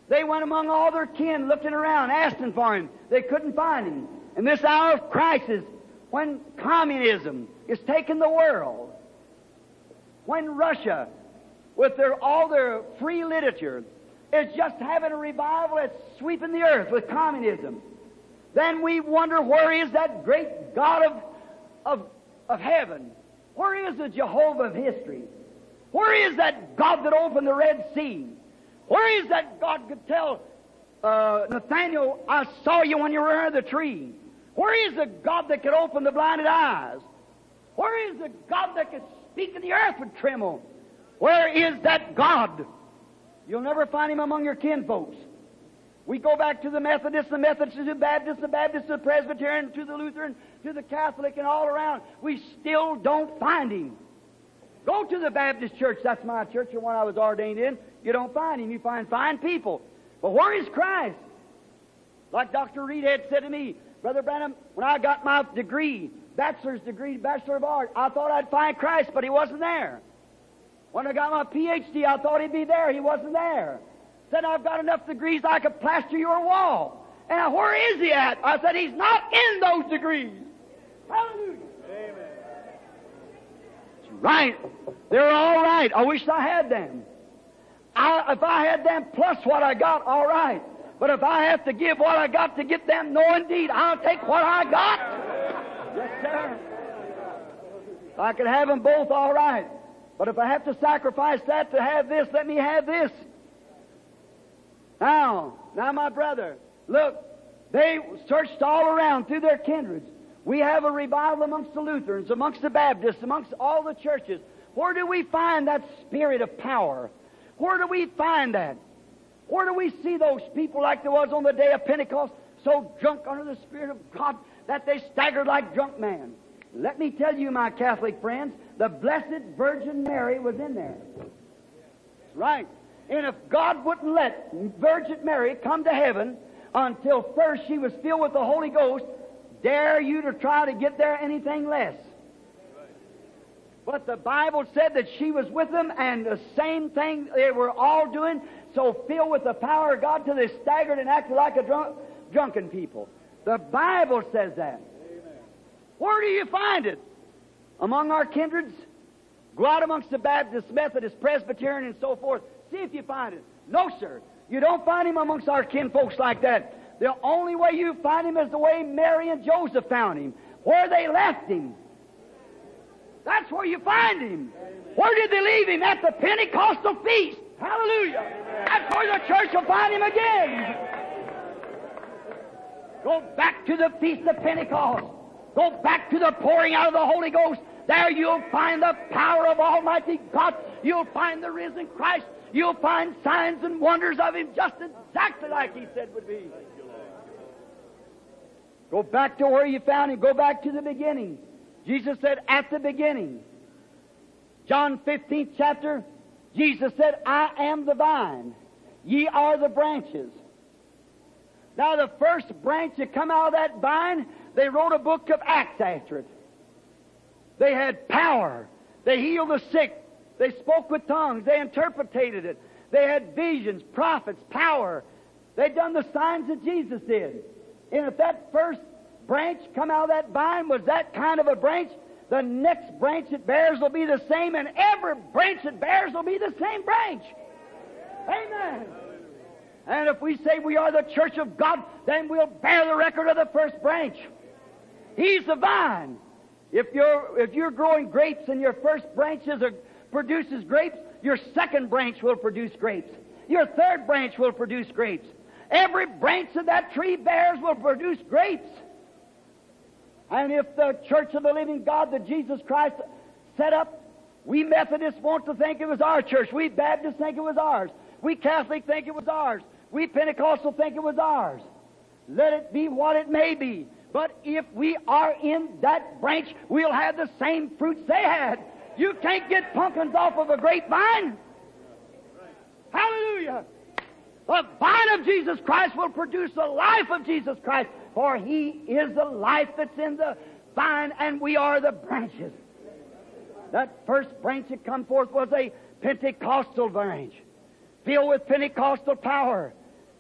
They went among all their kin, looking around, asking for Him. They couldn't find Him. In this hour of crisis, when communism is taking the world, when Russia, with their, all their free literature, is just having a revival that's sweeping the earth with communism, then we wonder, where is that great God of, of, of heaven? Where is the Jehovah of history? Where is that God that opened the Red Sea? Where is that God could tell uh, Nathaniel, I saw you when you were under the tree? Where is the God that could open the blinded eyes? Where is the God that could speak and the earth would tremble? Where is that God? You'll never find Him among your kinfolks. We go back to the Methodists, the Methodists, the Baptists, the Baptists, the Presbyterian, to the Lutheran, to the Catholic, and all around. We still don't find Him. Go to the Baptist church. That's my church, the one I was ordained in. You don't find Him. You find fine people. But where is Christ? Like Doctor Reed had said to me, Brother Branham, when I got my degree, bachelor's degree, Bachelor of Arts, I thought I'd find Christ, but He wasn't there. When I got my P H D, I thought He'd be there. He wasn't there. Said, I've got enough degrees I could plaster your wall. And where is He at? I said, He's not in those degrees. Hallelujah. Amen. That's right. They're all right. I wish I had them. I, if I had them plus what I got, all right. But if I have to give what I got to get them, no indeed, I'll take what I got. Yes, sir. If I could have them both, all right. But if I have to sacrifice that to have this, let me have this. Now, now, my brother, look, they searched all around through their kindreds. We have a revival amongst the Lutherans, amongst the Baptists, amongst all the churches. Where do we find that spirit of power? Where do we find that? Where do we see those people like there was on the day of Pentecost, so drunk under the Spirit of God that they staggered like drunk men? Let me tell you, my Catholic friends, the Blessed Virgin Mary was in there. Right. And if God wouldn't let Virgin Mary come to heaven until first she was filled with the Holy Ghost, dare you to try to get there anything less. But the Bible said that she was with them, and the same thing they were all doing, so filled with the power of God till they staggered and acted like a drunk, drunken people. The Bible says that. Amen. Where do you find it? Among our kindreds? Go out amongst the Baptist, Methodist, Presbyterian, and so forth. See if you find it. No, sir. You don't find Him amongst our kinfolks like that. The only way you find Him is the way Mary and Joseph found Him, where they left Him. That's where you find Him. Where did they leave Him? At the Pentecostal feast. Hallelujah. That's where the church will find Him again. Go back to the Feast of Pentecost. Go back to the pouring out of the Holy Ghost. There you'll find the power of Almighty God. You'll find the risen Christ. You'll find signs and wonders of Him just exactly like He said would be. Go back to where you found Him. Go back to the beginning. Jesus said, at the beginning. John fifteenth chapter, Jesus said, I am the vine. Ye are the branches. Now the first branch that come out of that vine, they wrote a book of Acts after it. They had power. They healed the sick. They spoke with tongues. They interpreted it. They had visions, prophets, power. They'd done the signs that Jesus did. And if that first branch come out of that vine was that kind of a branch, the next branch it bears will be the same, and every branch it bears will be the same branch. Amen. And if we say we are the church of God, then we'll bear the record of the first branch. He's the vine. If you're, if you're growing grapes and your first branch is a, produces grapes, your second branch will produce grapes. Your third branch will produce grapes. Every branch of that tree bears will produce grapes. And if the church of the living God that Jesus Christ set up, we Methodists want to think it was our church. We Baptists think it was ours. We Catholic think it was ours. We Pentecostal think it was ours. Let it be what it may be. But if we are in that branch, we'll have the same fruits they had. You can't get pumpkins off of a grapevine. Hallelujah. The vine of Jesus Christ will produce the life of Jesus Christ, for He is the life that's in the vine, and we are the branches. That first branch that come forth was a Pentecostal branch, filled with Pentecostal power.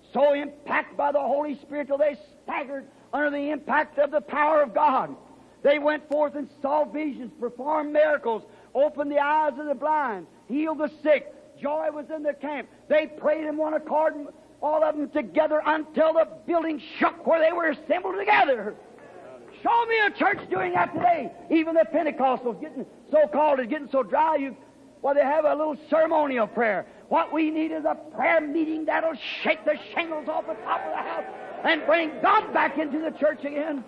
so impacted by the Holy Spirit till they staggered under the impact of the power of God. They went forth and saw visions, performed miracles, opened the eyes of the blind, healed the sick. Joy was in the camp. They prayed in one accord, all of them together, until the building shook where they were assembled together. Show me a church doing that today. Even the Pentecostals, getting so-called, is getting so dry, you, well, they have a little ceremonial prayer. What we need is a prayer meeting that'll shake the shingles off the top of the house and bring God back into the church again.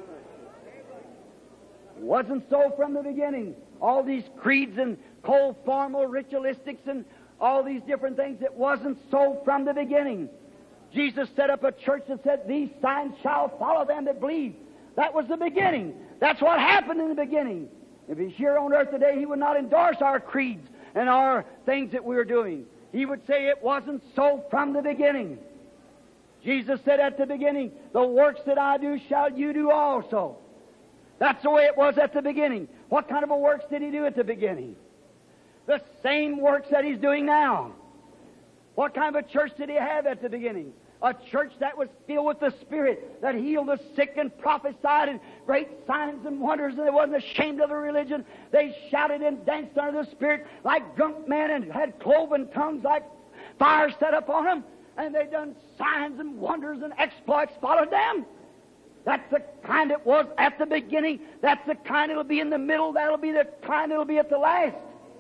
It wasn't so from the beginning. All these creeds and cold formal ritualistics and all these different things, it wasn't so from the beginning. Jesus set up a church that said, these signs shall follow them that believe. That was the beginning. That's what happened in the beginning. If He's here on earth today, He would not endorse our creeds and our things that we were doing. He would say it wasn't so from the beginning. Jesus said at the beginning, the works that I do shall you do also. That's the way it was at the beginning. What kind of a works did He do at the beginning? The same works that He's doing now. What kind of a church did He have at the beginning? A church that was filled with the Spirit, that healed the sick and prophesied and great signs and wonders, and they wasn't ashamed of their religion. They shouted and danced under the Spirit like drunk men and had cloven tongues like fire set upon them. And they done signs and wonders and exploits followed them. That's the kind it was at the beginning. That's the kind it'll be in the middle. That'll be the kind it'll be at the last.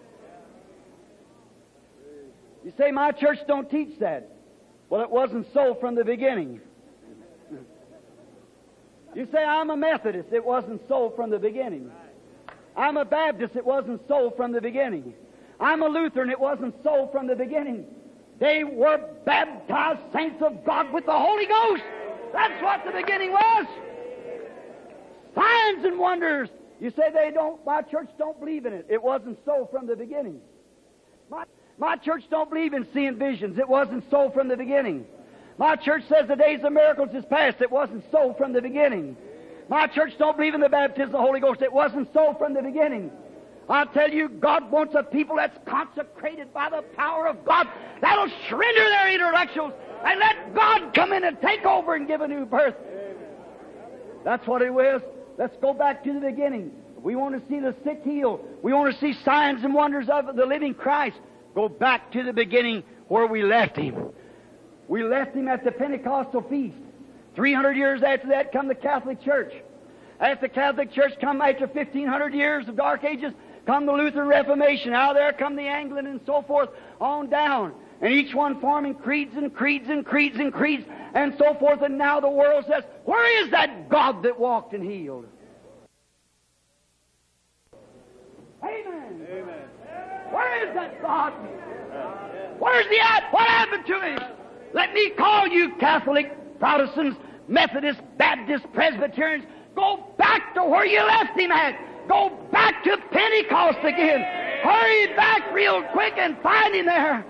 You say, my church don't teach that. Well, it wasn't so from the beginning. You say, I'm a Methodist. It wasn't so from the beginning. I'm a Baptist. It wasn't so from the beginning. I'm a Lutheran. It wasn't so from the beginning. They were baptized saints of God with the Holy Ghost. That's what the beginning was. Signs and wonders. You say they don't, my church don't believe in it. It wasn't so from the beginning. My My church don't believe in seeing visions. It wasn't so from the beginning. My church says the days of miracles is past. It wasn't so from the beginning. My church don't believe in the baptism of the Holy Ghost. It wasn't so from the beginning. I tell you, God wants a people that's consecrated by the power of God, that'll surrender their intellectuals and let God come in and take over and give a new birth. That's what it was. Let's go back to the beginning. We want to see the sick healed. We want to see signs and wonders of the living Christ. Go back to the beginning where we left Him. We left Him at the Pentecostal feast. Three hundred years after that come the Catholic Church. After the Catholic Church come after fifteen hundred years of Dark Ages, come the Lutheran Reformation. Out there come the Anglican and so forth on down. And each one forming creeds and creeds and creeds and creeds and so forth. And now the world says, where is that God that walked and healed? Amen. Amen. Where is that God? Where's He at? What happened to Him? Let me call you Catholic, Protestants, Methodists, Baptists, Presbyterians. Go back to where you left Him at. Go back to Pentecost again. Hurry back real quick and find Him there.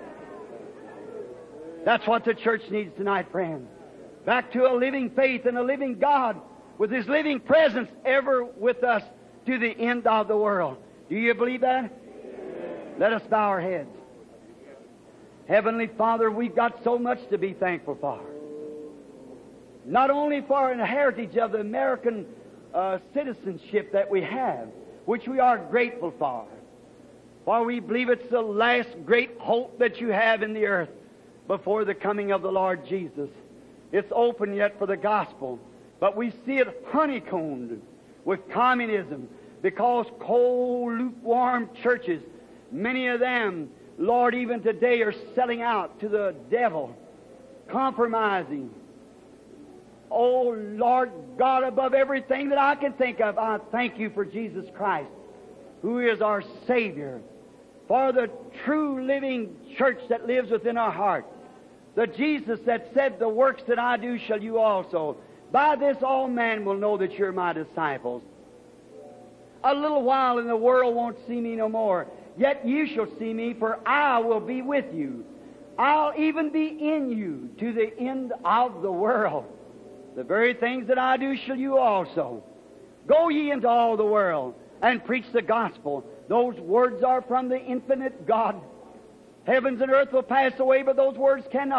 That's what the church needs tonight, friend. Back to a living faith and a living God with His living presence ever with us to the end of the world. Do you believe that? Let us bow our heads. Heavenly Father, we've got so much to be thankful for. Not only for an heritage of the American uh, citizenship that we have, which we are grateful for, for we believe it's the last great hope that you have in the earth before the coming of the Lord Jesus. It's open yet for the gospel, but we see it honeycombed with communism because cold, lukewarm churches, many of them, Lord, even today are selling out to the devil, compromising. Oh, Lord God, above everything that I can think of, I thank you for Jesus Christ, who is our Savior, for the true living church that lives within our heart. The Jesus that said, the works that I do shall you also. By this all men will know that you're my disciples. A little while and the world won't see me no more. Yet you shall see me, for I will be with you. I'll even be in you to the end of the world. The very things that I do shall you also. Go ye into all the world and preach the gospel. Those words are from the infinite God. Heavens and earth will pass away, but those words cannot.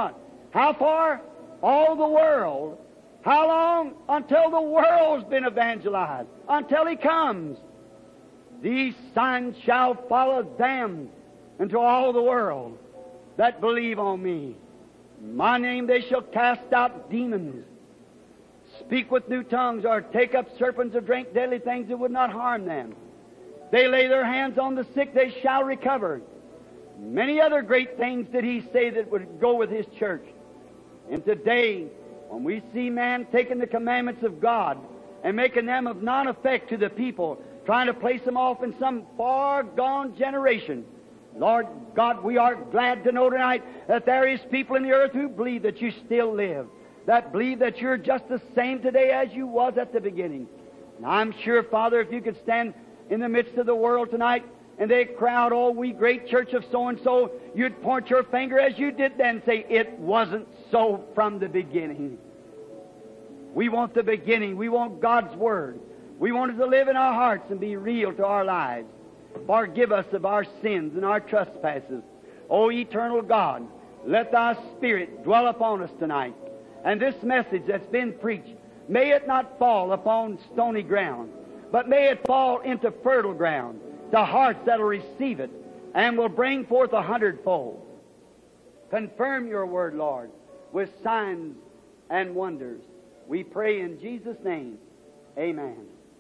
How far? All the world. How long? Until the world's been evangelized. Until He comes. These signs shall follow them into all the world that believe on Me. In My name they shall cast out demons, speak with new tongues, or take up serpents, or drink deadly things that would not harm them. They lay their hands on the sick, they shall recover. Many other great things did He say that would go with His church. And today, when we see man taking the commandments of God and making them of non-effect to the people, trying to place them off in some far-gone generation, Lord God, we are glad to know tonight that there is people in the earth who believe that You still live, that believe that You're just the same today as You was at the beginning. And I'm sure, Father, if You could stand in the midst of the world tonight and they crowd, oh, we great church of so-and-so, You'd point Your finger as You did then and say, it wasn't so from the beginning. We want the beginning. We want God's Word. We want it to live in our hearts and be real to our lives. Forgive us of our sins and our trespasses. O eternal God, let Thy Spirit dwell upon us tonight. And this message that's been preached, may it not fall upon stony ground, but may it fall into fertile ground, to hearts that will receive it and will bring forth a hundredfold. Confirm Your Word, Lord, with signs and wonders. We pray in Jesus' name. Amen.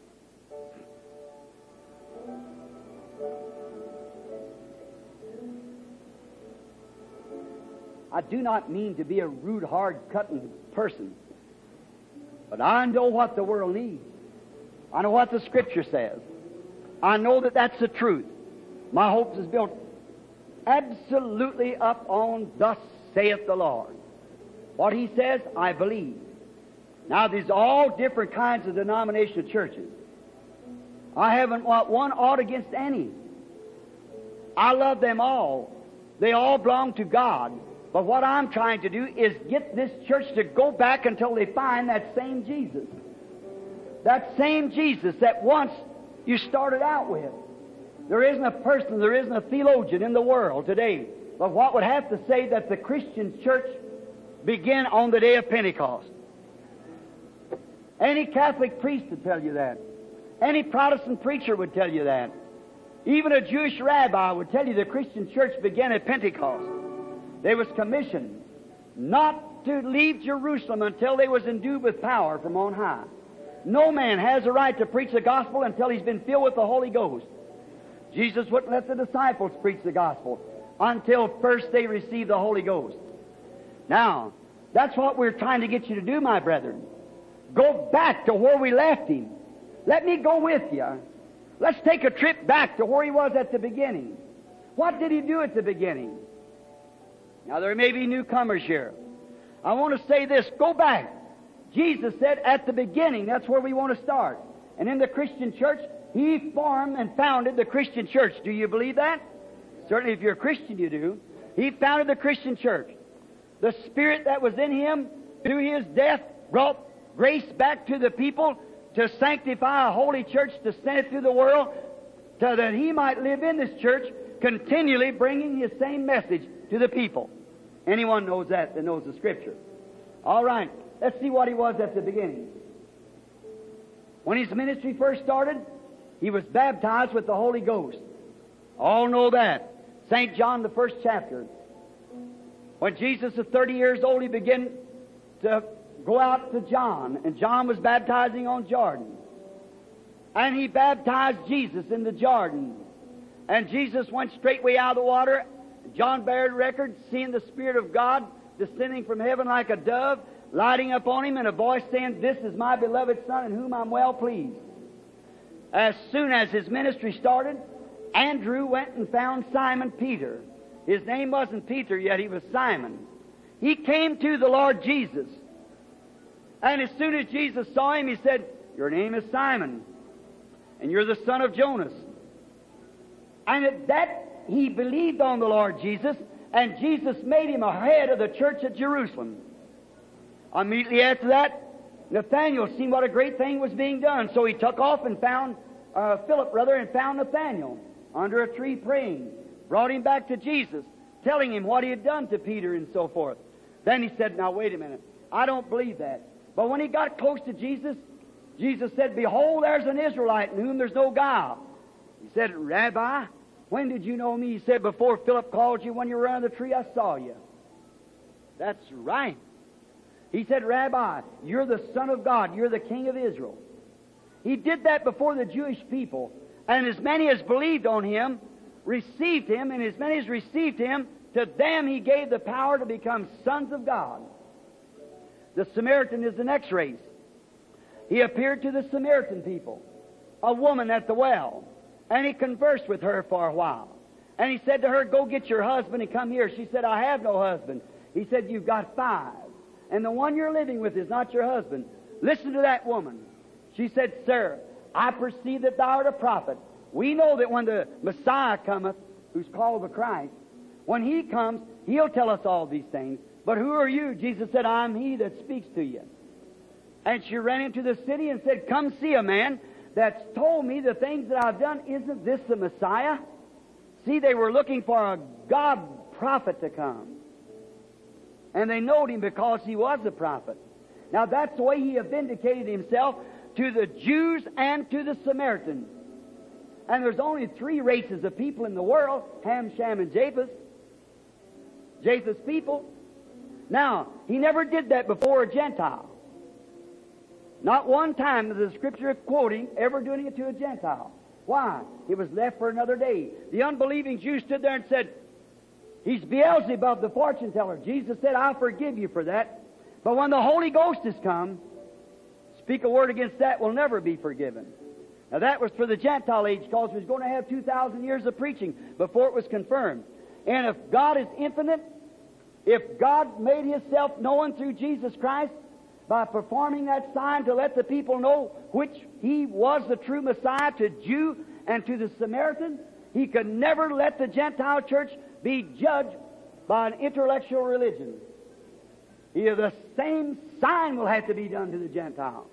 I do not mean to be a rude, hard-cutting person, but I know what the world needs. I know what the Scripture says. I know that that's the truth. My hopes is built absolutely up on thus saith the Lord. What He says, I believe. Now, there's all different kinds of denominational churches. I haven't got one ought against any. I love them all. They all belong to God. But what I'm trying to do is get this church to go back until they find that same Jesus. That same Jesus that once you started out with. There isn't a person, there isn't a theologian in the world today, but what would have to say that the Christian church began on the day of Pentecost. Any Catholic priest would tell you that. Any Protestant preacher would tell you that. Even a Jewish rabbi would tell you the Christian church began at Pentecost. They was commissioned not to leave Jerusalem until they was endued with power from on high. No man has a right to preach the gospel until he's been filled with the Holy Ghost. Jesus wouldn't let the disciples preach the gospel until first they received the Holy Ghost. Now, that's what we're trying to get you to do, my brethren. Go back to where we left Him. Let me go with you. Let's take a trip back to where He was at the beginning. What did He do at the beginning? Now, there may be newcomers here. I want to say this. Go back. Jesus said at the beginning, that's where we want to start. And in the Christian church, He formed and founded the Christian church. Do you believe that? Certainly, if you're a Christian, you do. He founded the Christian church. The Spirit that was in Him through His death brought grace back to the people to sanctify a holy church, to send it through the world, so that He might live in this church, continually bringing His same message to the people. Anyone knows that that knows the Scripture. All right, let's see what He was at the beginning. When His ministry first started, He was baptized with the Holy Ghost. All know that. Saint John, the first chapter. When Jesus was thirty years old, He began to go out to John, and John was baptizing on Jordan. And He baptized Jesus in the Jordan. And Jesus went straightway out of the water. John bared record, seeing the Spirit of God descending from heaven like a dove, lighting upon Him, and a voice saying, "This is my beloved Son, in whom I'm well pleased." As soon as His ministry started, Andrew went and found Simon Peter. His name wasn't Peter yet, he was Simon. He came to the Lord Jesus. And as soon as Jesus saw him, He said, "Your name is Simon, and you're the son of Jonas." And at that, he believed on the Lord Jesus, and Jesus made him a head of the church at Jerusalem. Immediately after that, Nathanael seen what a great thing was being done, so he took off and found uh, Philip, brother, and found Nathanael under a tree praying. Brought him back to Jesus, telling him what He had done to Peter and so forth. Then he said, now wait a minute, I don't believe that. But when he got close to Jesus, Jesus said, behold, there's an Israelite in whom there's no guile. He said, Rabbi, when did you know me? He said, before Philip called you, when you were under the tree, I saw you. That's right. He said, Rabbi, you're the Son of God. You're the King of Israel. He did that before the Jewish people. And as many as believed on Him, received Him, and as many as received Him, to them He gave the power to become sons of God. The Samaritan is the next race. He appeared to the Samaritan people, a woman at the well, and He conversed with her for a while. And He said to her, go get your husband and come here. She said, I have no husband. He said, you've got five, and the one you're living with is not your husband. Listen to that woman. She said, sir, I perceive that thou art a prophet. We know that when the Messiah cometh, who's called the Christ, when He comes, He'll tell us all these things. But who are you? Jesus said, I'm He that speaks to you. And she ran into the city and said, come see a man that's told me the things that I've done. Isn't this the Messiah? See, they were looking for a God prophet to come. And they knowed Him because He was a prophet. Now that's the way He had vindicated Himself to the Jews and to the Samaritans. And there's only three races of people in the world, Ham, Shem, and Japheth. Japheth's people. Now, He never did that before a Gentile. Not one time is the Scripture quoting ever doing it to a Gentile. Why? It was left for another day. The unbelieving Jews stood there and said, He's Beelzebub, the fortune teller. Jesus said, I'll forgive you for that. But when the Holy Ghost has come, speak a word against that will never be forgiven. Now that was for the Gentile age, because we was going to have two thousand years of preaching before it was confirmed. And if God is infinite, if God made Himself known through Jesus Christ by performing that sign to let the people know which He was the true Messiah to Jew and to the Samaritan, He could never let the Gentile church be judged by an intellectual religion. Here, the same sign will have to be done to the Gentiles.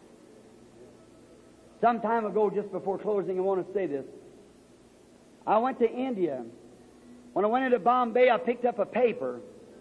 Some time ago, just before closing, I want to say this. I went to India. When I went into Bombay, I picked up a paper.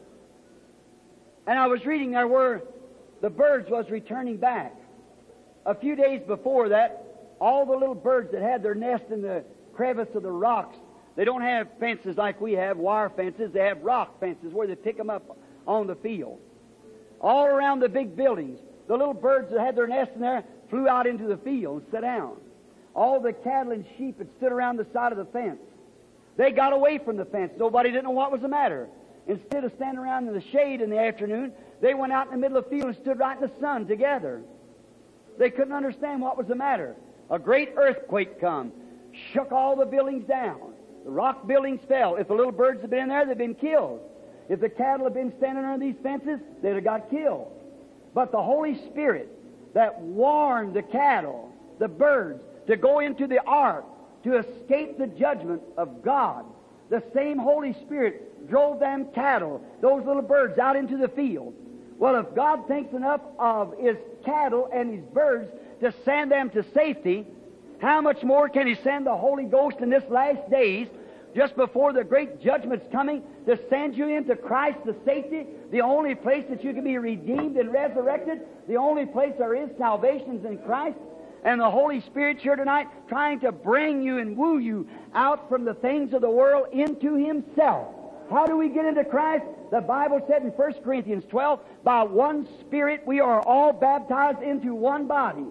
And I was reading there where the birds was returning back. A few days before that, all the little birds that had their nest in the crevice of the rocks, they don't have fences like we have, wire fences. They have rock fences where they pick them up on the field. All around the big buildings, the little birds that had their nest in there flew out into the field and sat down. All the cattle and sheep had stood around the side of the fence. They got away from the fence. Nobody didn't know what was the matter. Instead of standing around in the shade in the afternoon, they went out in the middle of the field and stood right in the sun together. They couldn't understand what was the matter. A great earthquake come, shook all the buildings down. The rock buildings fell. If the little birds had been in there, they'd been killed. If the cattle had been standing under these fences, they'd have got killed. But the Holy Spirit that warned the cattle, the birds, to go into the ark to escape the judgment of God, the same Holy Spirit drove them cattle, those little birds, out into the field. Well, if God thinks enough of His cattle and His birds to send them to safety, how much more can He send the Holy Ghost in this last days, just before the great judgment's coming, to send you into Christ to safety, the only place that you can be redeemed and resurrected, the only place there is salvation is in Christ, and the Holy Spirit here tonight trying to bring you and woo you out from the things of the world into Himself. How do we get into Christ? The Bible said in First Corinthians twelve, by one Spirit we are all baptized into one body.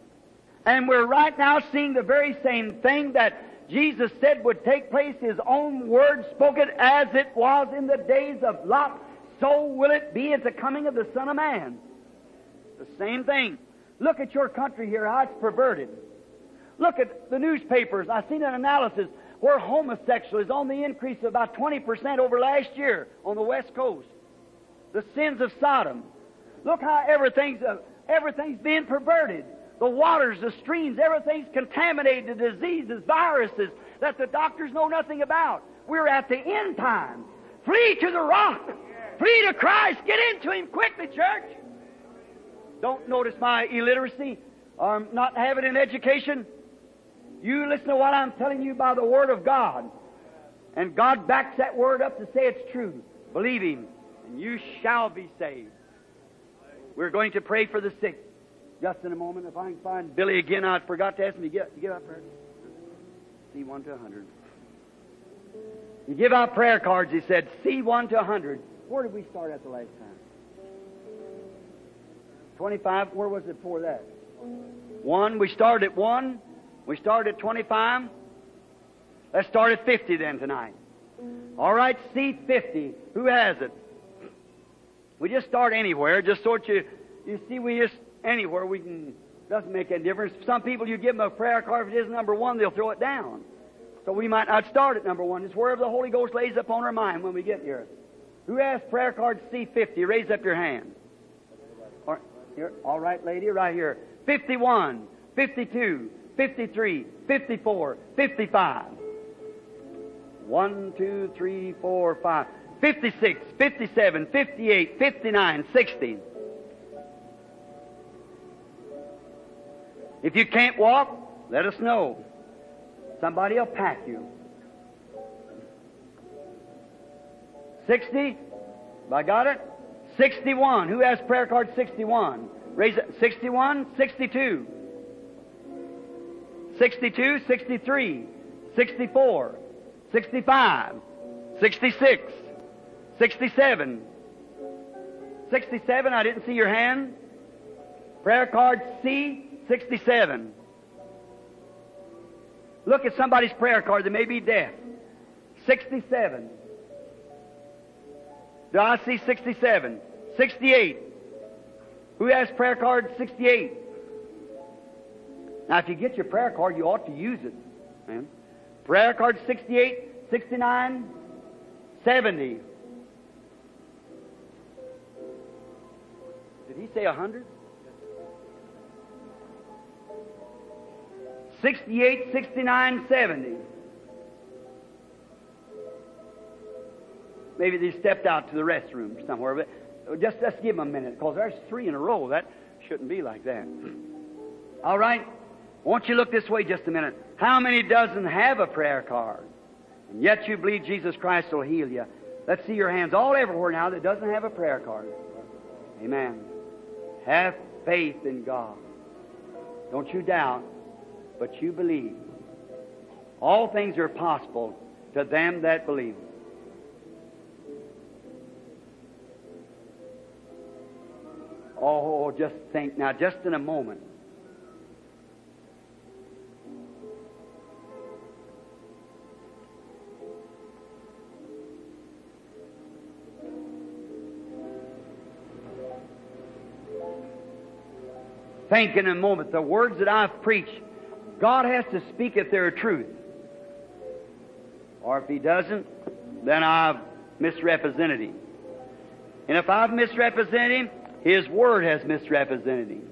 And we're right now seeing the very same thing that Jesus said would take place. His own word spoken, as it was in the days of Lot, so will it be at the coming of the Son of Man. The same thing. Look at your country here, how it's perverted. Look at the newspapers. I've seen an analysis where homosexual is on the increase of about twenty percent over last year on the West Coast. The sins of Sodom. Look how everything's, uh, everything's being perverted. The waters, the streams, everything's contaminated, the diseases, viruses that the doctors know nothing about. We're at the end time. Flee to the rock. Flee to Christ. Get into Him quickly, church. Don't notice my illiteracy or not having an education. You listen to what I'm telling you by the Word of God. And God backs that Word up to say it's true. Believe Him. and you shall be saved. We're going to pray for the sick. Just in a moment, if I can find Billy again, I forgot to ask him to get, to give out prayer. C one to a hundred. You give out prayer cards, he said, C one to a hundred. Where did we start at the last time? twenty-five. Where was it before that? One. We started at one. We started at twenty-five. Let's start at fifty then tonight. All right, C fifty. Who has it? We just start anywhere, just so that you, you see, we just, anywhere we can, doesn't make any difference. Some people, you give them a prayer card, if it isn't number one, they'll throw it down. So we might not start at number one. It's wherever the Holy Ghost lays upon our mind when we get here. Who has prayer card C fifty? Raise up your hand. All right, here, all right, lady, right here. fifty-one, fifty-two, fifty-three, fifty-four, fifty-five. One, two, three, four, five. fifty-six, fifty-seven, fifty-eight, fifty-nine, sixty. If you can't walk, let us know. Somebody will pack you. sixty? I got it? sixty-one. Who has prayer card sixty-one? Raise it. sixty-one, sixty-two. sixty-two, sixty-three, sixty-four, sixty-five, sixty-six, sixty-seven. sixty-seven, I didn't see your hand. Prayer card C, sixty-seven. Look at somebody's prayer card that may be deaf. sixty-seven. Do I see sixty-seven? sixty-eight. Who has prayer card sixty-eight? Now, if you get your prayer card, you ought to use it. Man. Prayer card sixty-eight, sixty-nine, seventy. Did he say one hundred? sixty-eight, sixty-nine, seventy. Maybe they stepped out to the restroom somewhere. But just, just give them a minute, because there's three in a row. That shouldn't be like that. All right? Won't you look this way just a minute? How many doesn't have a prayer card? And yet you believe Jesus Christ will heal you. Let's see your hands all everywhere now that doesn't have a prayer card. Amen. Have faith in God. Don't you doubt, but you believe. All things are possible to them that believe. Oh, just think now, just in a moment. Think in a moment, the words that I've preached, God has to speak if they're truth. Or if He doesn't, then I've misrepresented Him. And if I've misrepresented Him, His Word has misrepresented Him.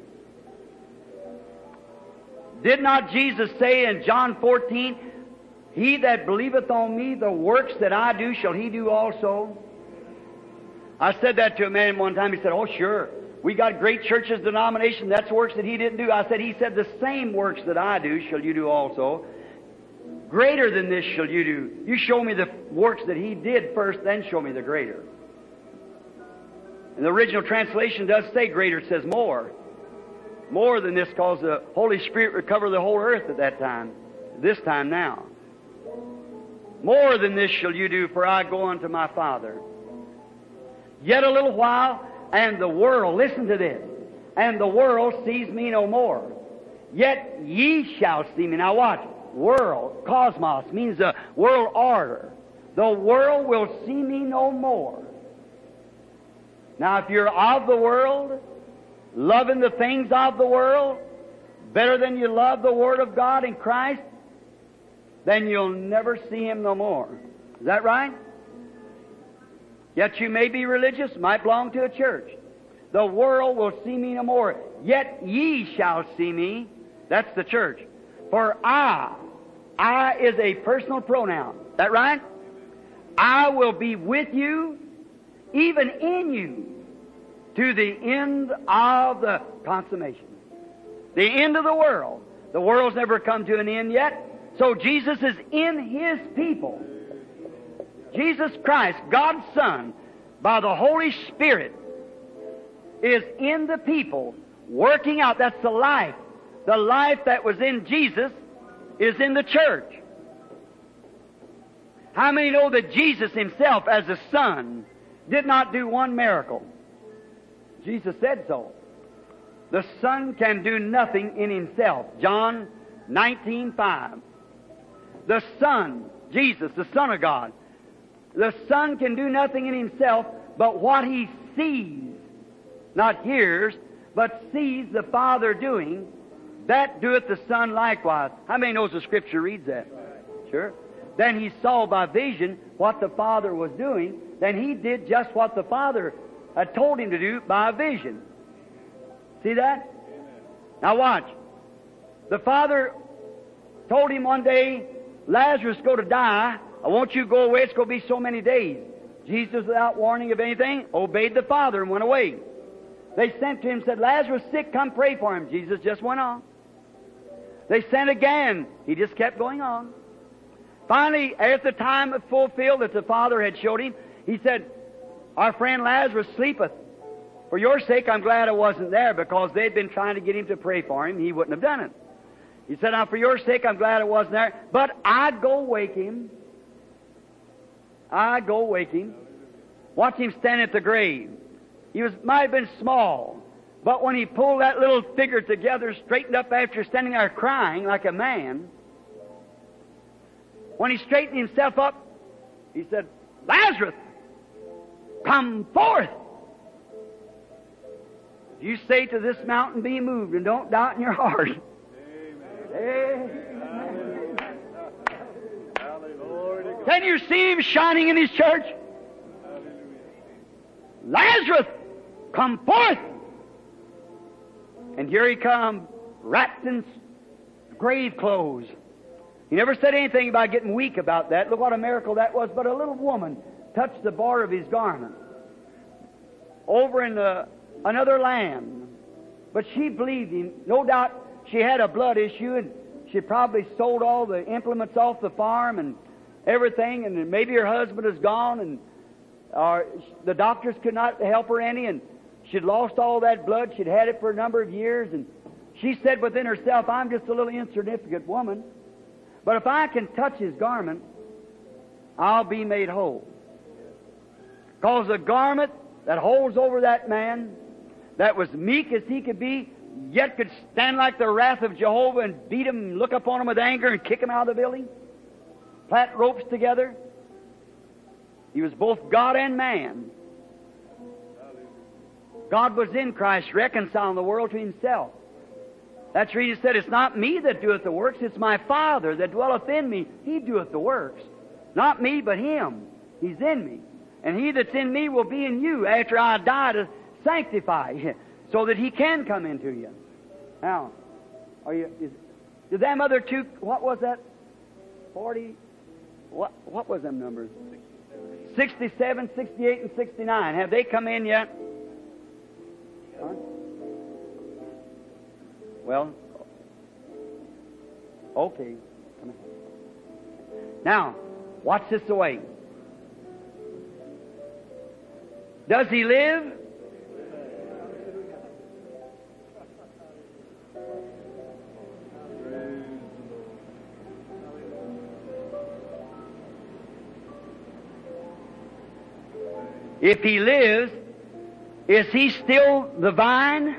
Did not Jesus say in John fourteen, He that believeth on me, the works that I do shall he do also? I said that to a man one time. He said, oh, sure. We got great churches, denomination, that's works that he didn't do. I said, He said, the same works that I do shall you do also. Greater than this shall you do. You show me the works that He did first, then show me the greater. And the original translation does say greater. It says more. More than this, because the Holy Spirit would cover the whole earth at that time. This time now. More than this shall you do, for I go unto my Father. Yet a little while, and the world, listen to this, and the world sees me no more. Yet ye shall see me. Now watch. World, cosmos, means the world order. The world will see me no more. Now, if you're of the world, loving the things of the world, better than you love the Word of God in Christ, then you'll never see Him no more. Is that right? Yet you may be religious, might belong to a church. The world will see me no more. Yet ye shall see me. That's the church. For I, I is a personal pronoun. Is that right? I will be with you, even in you, to the end of the consummation. The end of the world. The world's never come to an end yet. So Jesus is in His people. Jesus Christ, God's Son, by the Holy Spirit is in the people, working out. That's the life. The life that was in Jesus is in the church. How many know that Jesus Himself, as the Son, did not do one miracle? Jesus said so. The Son can do nothing in Himself. John nineteen five. The Son, Jesus, the Son of God, the Son can do nothing in Himself but what He sees, not hears, but sees the Father doing, that doeth the Son likewise. How many knows the Scripture reads that? Sure. Then He saw by vision what the Father was doing. Then He did just what the Father had told Him to do by vision. See that? Now watch. The Father told Him one day, Lazarus is going to die. I want you to go away. It's going to be so many days. Jesus, without warning of anything, obeyed the Father and went away. They sent to Him and said, Lazarus is sick, come pray for him. Jesus just went on. They sent again. He just kept going on. Finally, as the time was fulfilled that the Father had showed Him, He said, our friend Lazarus sleepeth. For your sake, I'm glad I wasn't there, because they'd been trying to get Him to pray for him. He wouldn't have done it. He said, now for your sake, I'm glad I wasn't there, but I'd go wake him. I'd go wake him. Watch him stand at the grave. He was might have been small, but when he pulled that little figure together, straightened up after standing there crying like a man, when he straightened himself up, he said, Lazarus, come forth. You say to this mountain, be moved, and don't doubt in your heart. Amen. Amen. Can you see Him shining in His church? Lazarus, come forth. And here he come, wrapped in grave clothes. He never said anything about getting weak about that. Look what a miracle that was. But a little woman touched the border of His garment over in the, another land. But she believed Him. No doubt she had a blood issue, and she probably sold all the implements off the farm and everything, and maybe her husband is gone, and or the doctors could not help her any, and she'd lost all that blood. She'd had it for a number of years, and she said within herself, I'm just a little insignificant woman, but if I can touch His garment, I'll be made whole. Because the garment that holds over that man, that was meek as he could be, yet could stand like the wrath of Jehovah and beat him and look upon him with anger and kick him out of the building, plant ropes together. He was both God and man. God was in Christ, reconciling the world to Himself. That's the reason He said, it's not me that doeth the works, it's my Father that dwelleth in me. He doeth the works. Not me, but Him. He's in me. And He that's in me will be in you after I die to sanctify you, so that He can come into you. Now, are you, is, did them other two, what was that? forty, what, what was them numbers? sixty-seven, sixty-eight, and sixty-nine. Have they come in yet? Huh? Well, okay. Come in. Now, watch this away. Does He live? If He lives, is He still the vine?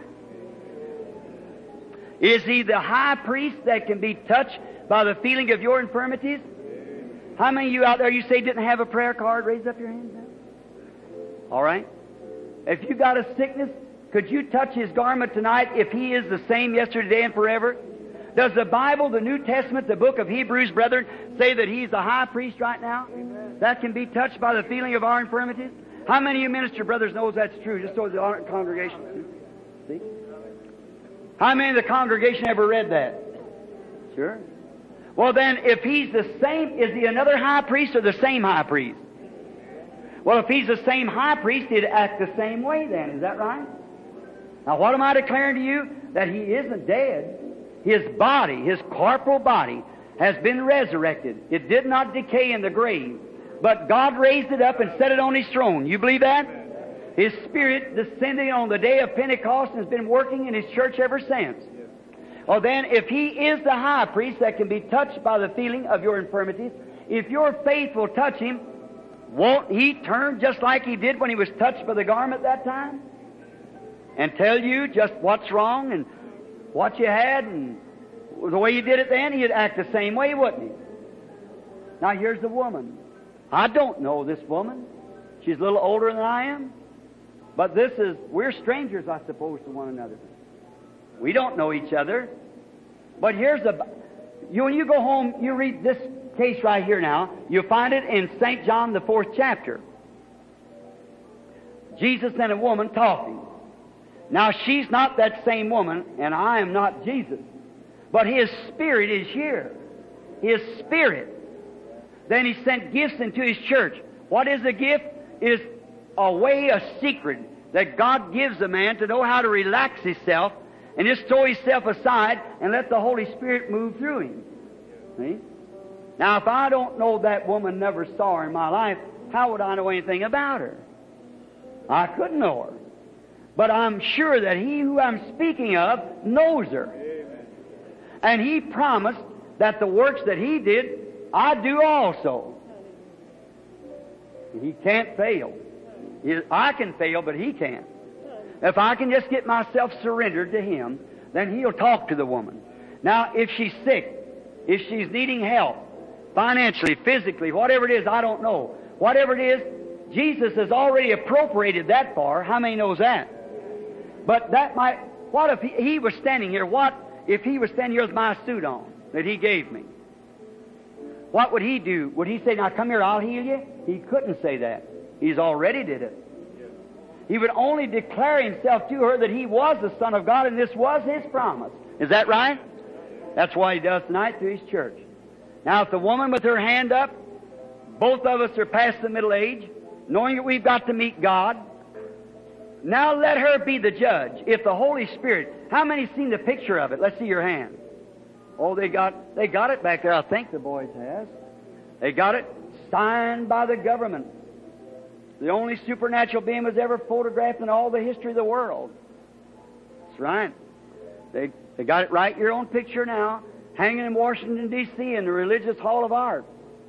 Is He the high priest that can be touched by the feeling of your infirmities? How many of you out there, you say didn't have a prayer card? Raise up your hands now. All right. If you got a sickness, could you touch His garment tonight if He is the same yesterday, today, and forever? Does the Bible, the New Testament, the book of Hebrews, brethren, say that He's the high priest right now? Amen. That can be touched by the feeling of our infirmities? How many of you minister brothers knows that's true, just so the congregation see? How many of the congregation ever read that? Sure. Well then, if He's the same, is He another high priest or the same high priest? Well, if He's the same high priest, He'd act the same way then, is that right? Now what am I declaring to you? That He isn't dead. His body, His corporal body, has been resurrected. It did not decay in the grave. But God raised it up and set it on His throne. You believe that? His Spirit descended on the day of Pentecost and has been working in His church ever since. Well then, if He is the high priest that can be touched by the feeling of your infirmities, if your faith will touch Him, won't He turn just like He did when He was touched by the garment that time? And tell you just what's wrong and what you had and the way you did it then? He'd act the same way, wouldn't He? Now here's the woman. I don't know this woman. She's a little older than I am. But this is, we're strangers, I suppose, to one another. We don't know each other. But here's the, you, when you go home, you read this case right here now. You'll find it in Saint John, the fourth chapter. Jesus and a woman talking. Now she's not that same woman, and I am not Jesus. But His Spirit is here. His Spirit. Then He sent gifts into His church. What is a gift? It is a way, a secret that God gives a man to know how to relax himself and just throw himself aside and let the Holy Spirit move through him. See? Now, if I don't know that woman, never saw her in my life, how would I know anything about her? I couldn't know her. But I'm sure that He who I'm speaking of knows her. And He promised that the works that He did, I do also. He can't fail. I can fail, but He can't. If I can just get myself surrendered to Him, then He'll talk to the woman. Now, if she's sick, if she's needing help, financially, physically, whatever it is, I don't know. Whatever it is, Jesus has already appropriated that for her. How many knows that? But that might, what if he, he was standing here? What if He was standing here with my suit on that He gave me? What would He do? Would He say, now come here, I'll heal you? He couldn't say that. He's already did it. He would only declare Himself to her that He was the Son of God and this was His promise. Is that right? That's what He does tonight through His church. Now, if the woman with her hand up, both of us are past the middle age, knowing that we've got to meet God, now let her be the judge. If the Holy Spirit, how many seen the picture of it? Let's see your hand. Oh, they got, they got it back there. I think the boys has. They got it signed by the government. The only supernatural being was ever photographed in all the history of the world. That's right. They, they got it right, your own picture now, hanging in Washington, D C in the Religious Hall of Art.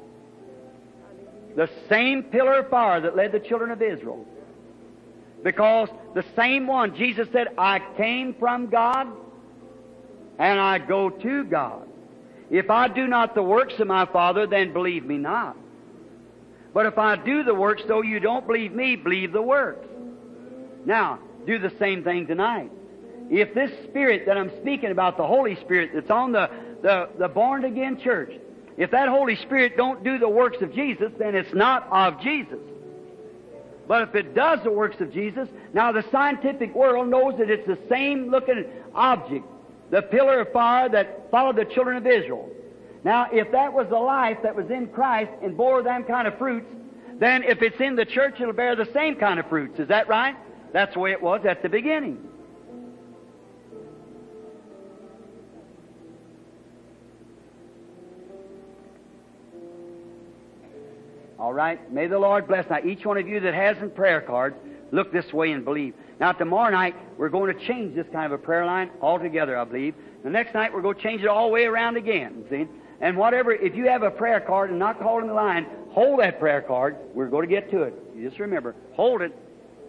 The same pillar of fire that led the children of Israel. Because the same one, Jesus said, I came from God and I go to God. If I do not the works of my Father, then believe me not. But if I do the works, though you don't believe me, believe the works. Now, do the same thing tonight. If this Spirit that I'm speaking about, the Holy Spirit that's on the, the, the born-again church, if that Holy Spirit don't do the works of Jesus, then it's not of Jesus. But if it does the works of Jesus, now the scientific world knows that it's the same looking object, the pillar of fire that followed the children of Israel. Now, if that was the life that was in Christ and bore them kind of fruits, then if it's in the church, it'll bear the same kind of fruits. Is that right? That's the way it was at the beginning. All right? May the Lord bless. Now, each one of you that hasn't prayer cards, look this way and believe. Now, tomorrow night, we're going to change this kind of a prayer line altogether, I believe. The next night, we're going to change it all the way around again, see? And whatever, if you have a prayer card and not called in the line, hold that prayer card. We're going to get to it. You just remember, hold it.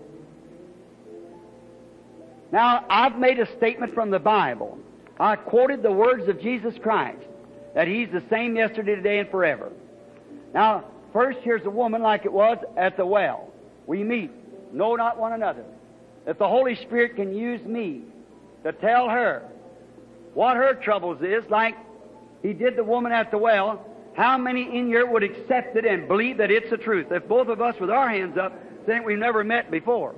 Now, I've made a statement from the Bible. I quoted the words of Jesus Christ, that He's the same yesterday, today, and forever. Now, first, here's a woman like it was at the well. We meet, know not one another. If the Holy Spirit can use me to tell her what her troubles is, like He did the woman at the well, how many in here would accept it and believe that it's the truth? If both of us with our hands up think we've never met before.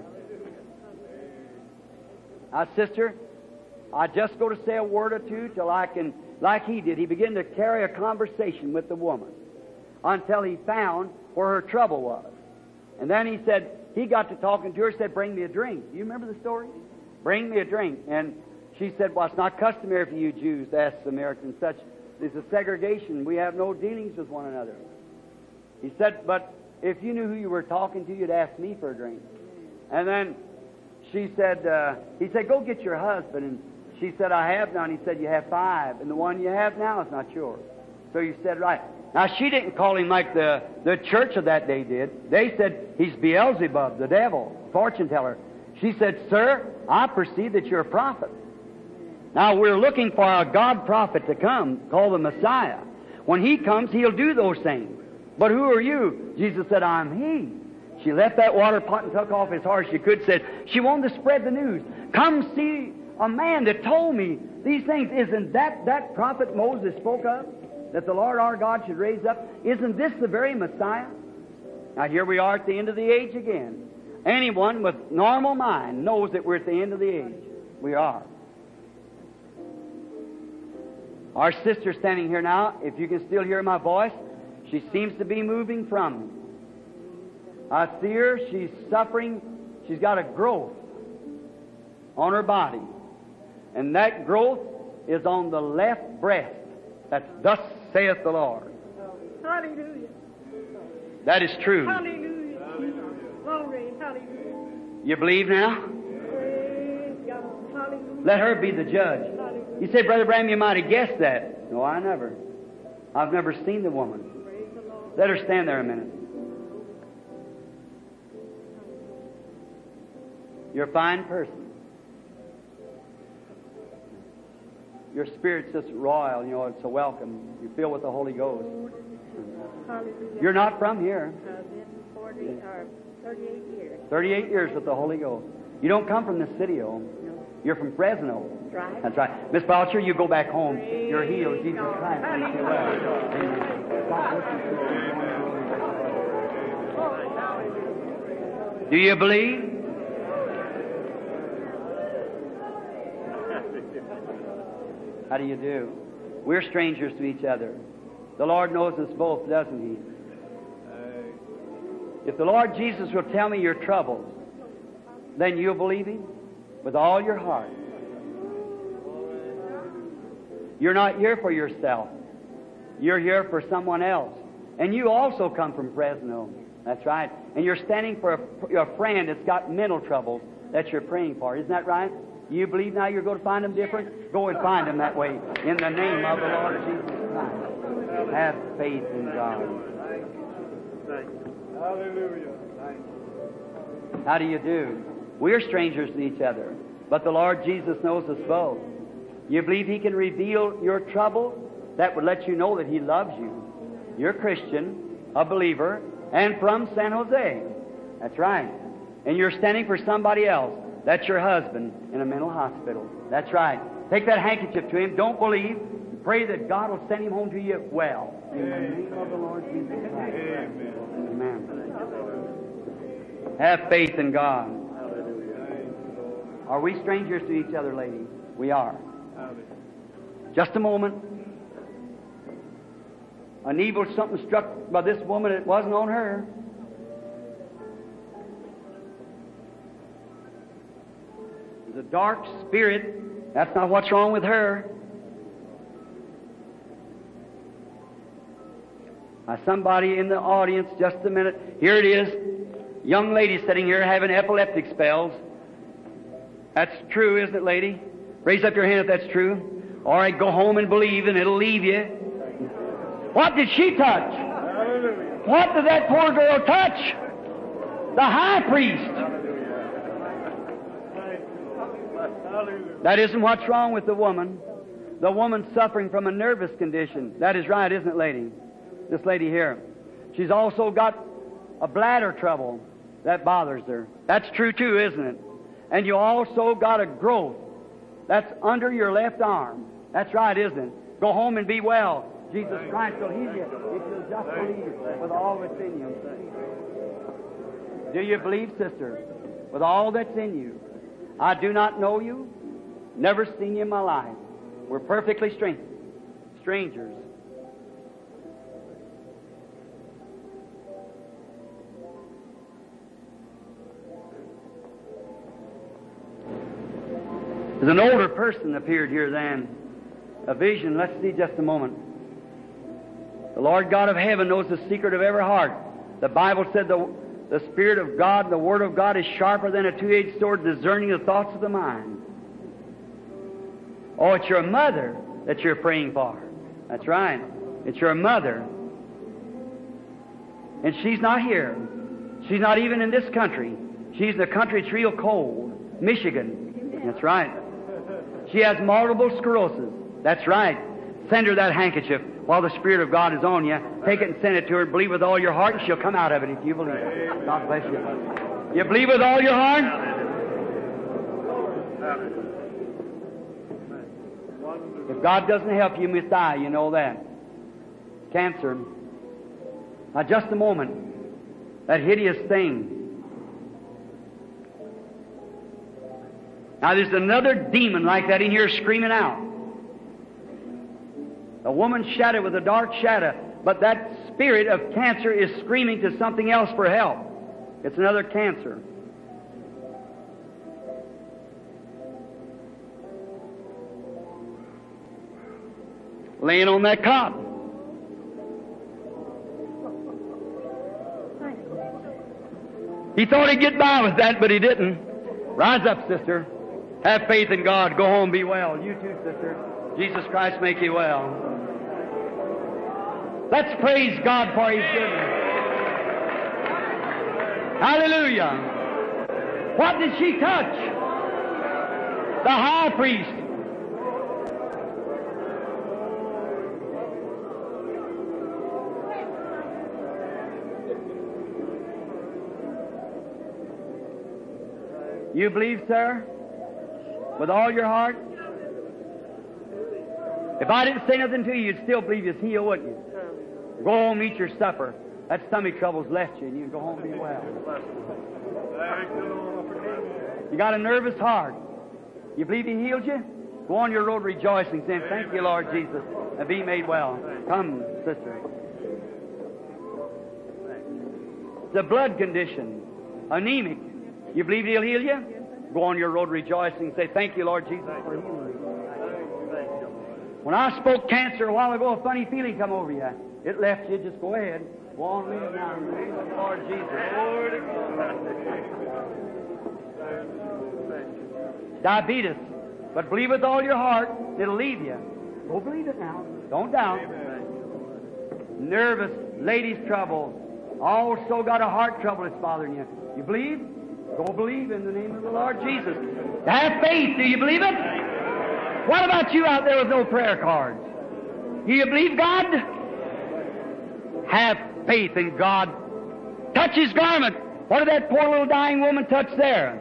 Now, sister, I just go to say a word or two till I can, like he did, he began to carry a conversation with the woman until he found where her trouble was. And then he said, he got to talking to her, said, bring me a drink. You remember the story? Bring me a drink. And she said, well, it's not customary for you Jews to ask Samaritans such. There's a segregation. We have no dealings with one another. He said, but if you knew who you were talking to, you'd ask me for a drink. And then she said, uh, he said, go get your husband. And she said, I have none. He said, you have five. And the one you have now is not yours. So you said, right. Now, she didn't call him like the, the church of that day did. They said, he's Beelzebub, the devil, fortune teller. She said, sir, I perceive that you're a prophet. Now, we're looking for a God prophet to come, called the Messiah. When He comes, He'll do those things. But who are you? Jesus said, I'm He. She left that water pot and took off as hard as she could, said, she wanted to spread the news. Come see a man that told me these things. Isn't that that prophet Moses spoke of? That the Lord our God should raise up? Isn't this the very Messiah? Now here we are at the end of the age again. Anyone with normal mind knows that we're at the end of the age. We are. Our sister standing here now, if you can still hear my voice, she seems to be moving from me. I see her, she's suffering, she's got a growth on her body. And that growth is on the left breast. That's thus saith the Lord. Hallelujah. That is true. Hallelujah. Glory, hallelujah. You believe now? Praise God. Hallelujah. Let her be the judge. You say, Brother Branham, you might have guessed that. No, I never. I've never seen the woman. Praise the Lord. Let her stand there a minute. You're a fine person. Your spirit's just royal, you know, it's a welcome. You're filled with the Holy Ghost. Hallelujah. You're not from here. I've been forty or thirty-eight years. thirty-eight years with the Holy Ghost. You don't come from this city, oh. No. You're from Fresno. That's right. That's right. Miss Boucher, you go back home. Praise You're healed. Jesus God. Christ makes you well. Amen. God bless you. Do you believe? How do you do? We're strangers to each other. The Lord knows us both, doesn't He? If the Lord Jesus will tell me your troubles, then you'll believe Him with all your heart. You're not here for yourself. You're here for someone else. And you also come from Fresno. That's right. And you're standing for a, a friend that's got mental troubles that you're praying for. Isn't that right? You believe now you're going to find them different? Go and find them that way. In the name of the Lord Jesus Christ. Have faith in God. Hallelujah. How do you do? We're strangers to each other, but the Lord Jesus knows us both. You believe He can reveal your trouble? That would let you know that He loves you. You're a Christian, a believer, and from San Jose. That's right. And you're standing for somebody else. That's your husband in a mental hospital. That's right. Take that handkerchief to him. Don't believe. Pray that God will send him home to you well. In the name of the Lord Jesus Christ. Amen. Have faith in God. Are we strangers to each other, lady? We are. Just a moment. An evil something struck by this woman. It wasn't on her. The dark spirit, that's not what's wrong with her. Now, somebody in the audience, just a minute. Here it is. Young lady sitting here having epileptic spells. That's true, isn't it, lady? Raise up your hand if that's true. All right, go home and believe, and it'll leave you. What did she touch? What did that poor girl touch? The high priest. That isn't what's wrong with the woman. The woman's suffering from a nervous condition. That is right, isn't it, lady? This lady here. She's also got a bladder trouble that bothers her. That's true too, isn't it? And you also got a growth that's under your left arm. That's right, isn't it? Go home and be well. Jesus Christ will heal you if you'll just believe with all that's in you. Do you believe, sister? With all that's in you. I do not know you. Never seen you in my life. We're perfectly strange, strangers. There's an older person appeared here then. A vision. Let's see just a moment. The Lord God of heaven knows the secret of every heart. The Bible said the, the Spirit of God, the Word of God is sharper than a two-edged sword, discerning the thoughts of the mind. Oh, it's your mother that you're praying for. That's right. It's your mother. And she's not here. She's not even in this country. She's in a country that's real cold. Michigan. That's right. She has multiple sclerosis. That's right. Send her that handkerchief while the Spirit of God is on you. Take it and send it to her. Believe with all your heart, and she'll come out of it if you believe it. God bless you. You believe with all your heart? If God doesn't help you, you must die. You know that. Cancer. Now, just a moment. That hideous thing. Now, there's another demon like that in here screaming out. A woman's shadow with a dark shadow, but that spirit of cancer is screaming to something else for help. It's another cancer. Laying on that cot. He thought he'd get by with that, but he didn't. Rise up, sister. Have faith in God. Go home, be well. You too, sister. Jesus Christ make you well. Let's praise God for His goodness. Hallelujah. What did she touch? The high priest. You believe, sir? With all your heart? If I didn't say nothing to you, you'd still believe you're healed, wouldn't you? Go home, eat your supper. That stomach trouble's left you, and you can go home and be well. You got a nervous heart. You believe He healed you? Go on your road rejoicing, saying, thank you, Lord Jesus, and be made well. Come, sister. It's a blood condition, anemic. You believe He'll heal you? Go on your road rejoicing, say, thank you, Lord Jesus, for healing me. When I spoke cancer a while ago, a funny feeling come over you. It left you. Just go ahead. Go on, leave it now in the name of the Lord Jesus. Diabetes. But believe with all your heart, it'll leave you. Go believe it now. Don't doubt. Nervous, ladies' trouble. Also got a heart trouble that's bothering you. You believe? Go believe in the name of the Lord Jesus. Have faith. Do you believe it? What about you out there with no prayer cards? Do you believe God? Have faith in God. Touch His garment. What did that poor little dying woman touch there?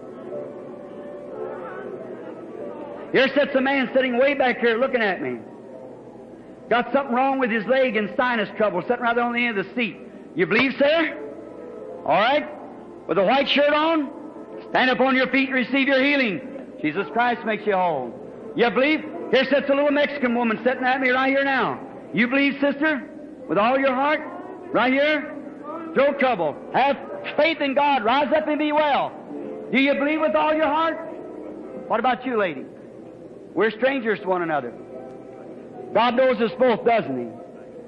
Here sits a man sitting way back here looking at me. Got something wrong with his leg and sinus trouble, sitting right there on the end of the seat. You believe, sir? All right. With a white shirt on, stand up on your feet and receive your healing. Jesus Christ makes you whole. You believe? Here sits a little Mexican woman sitting at me right here now. You believe, sister? With all your heart? Right here? Throat trouble. Have faith in God. Rise up and be well. Do you believe with all your heart? What about you, lady? We're strangers to one another. God knows us both, doesn't He?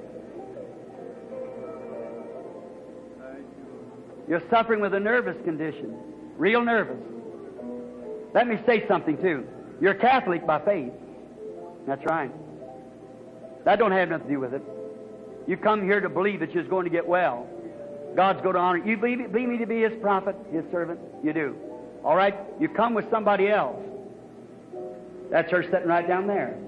You're suffering with a nervous condition. Real nervous. Let me say something, too. You're Catholic by faith. That's right. That don't have nothing to do with it. You come here to believe that you're going to get well. God's going to honor you. You believe, believe me to be His prophet, His servant? You do. All right? You come with somebody else. That's her sitting right down there.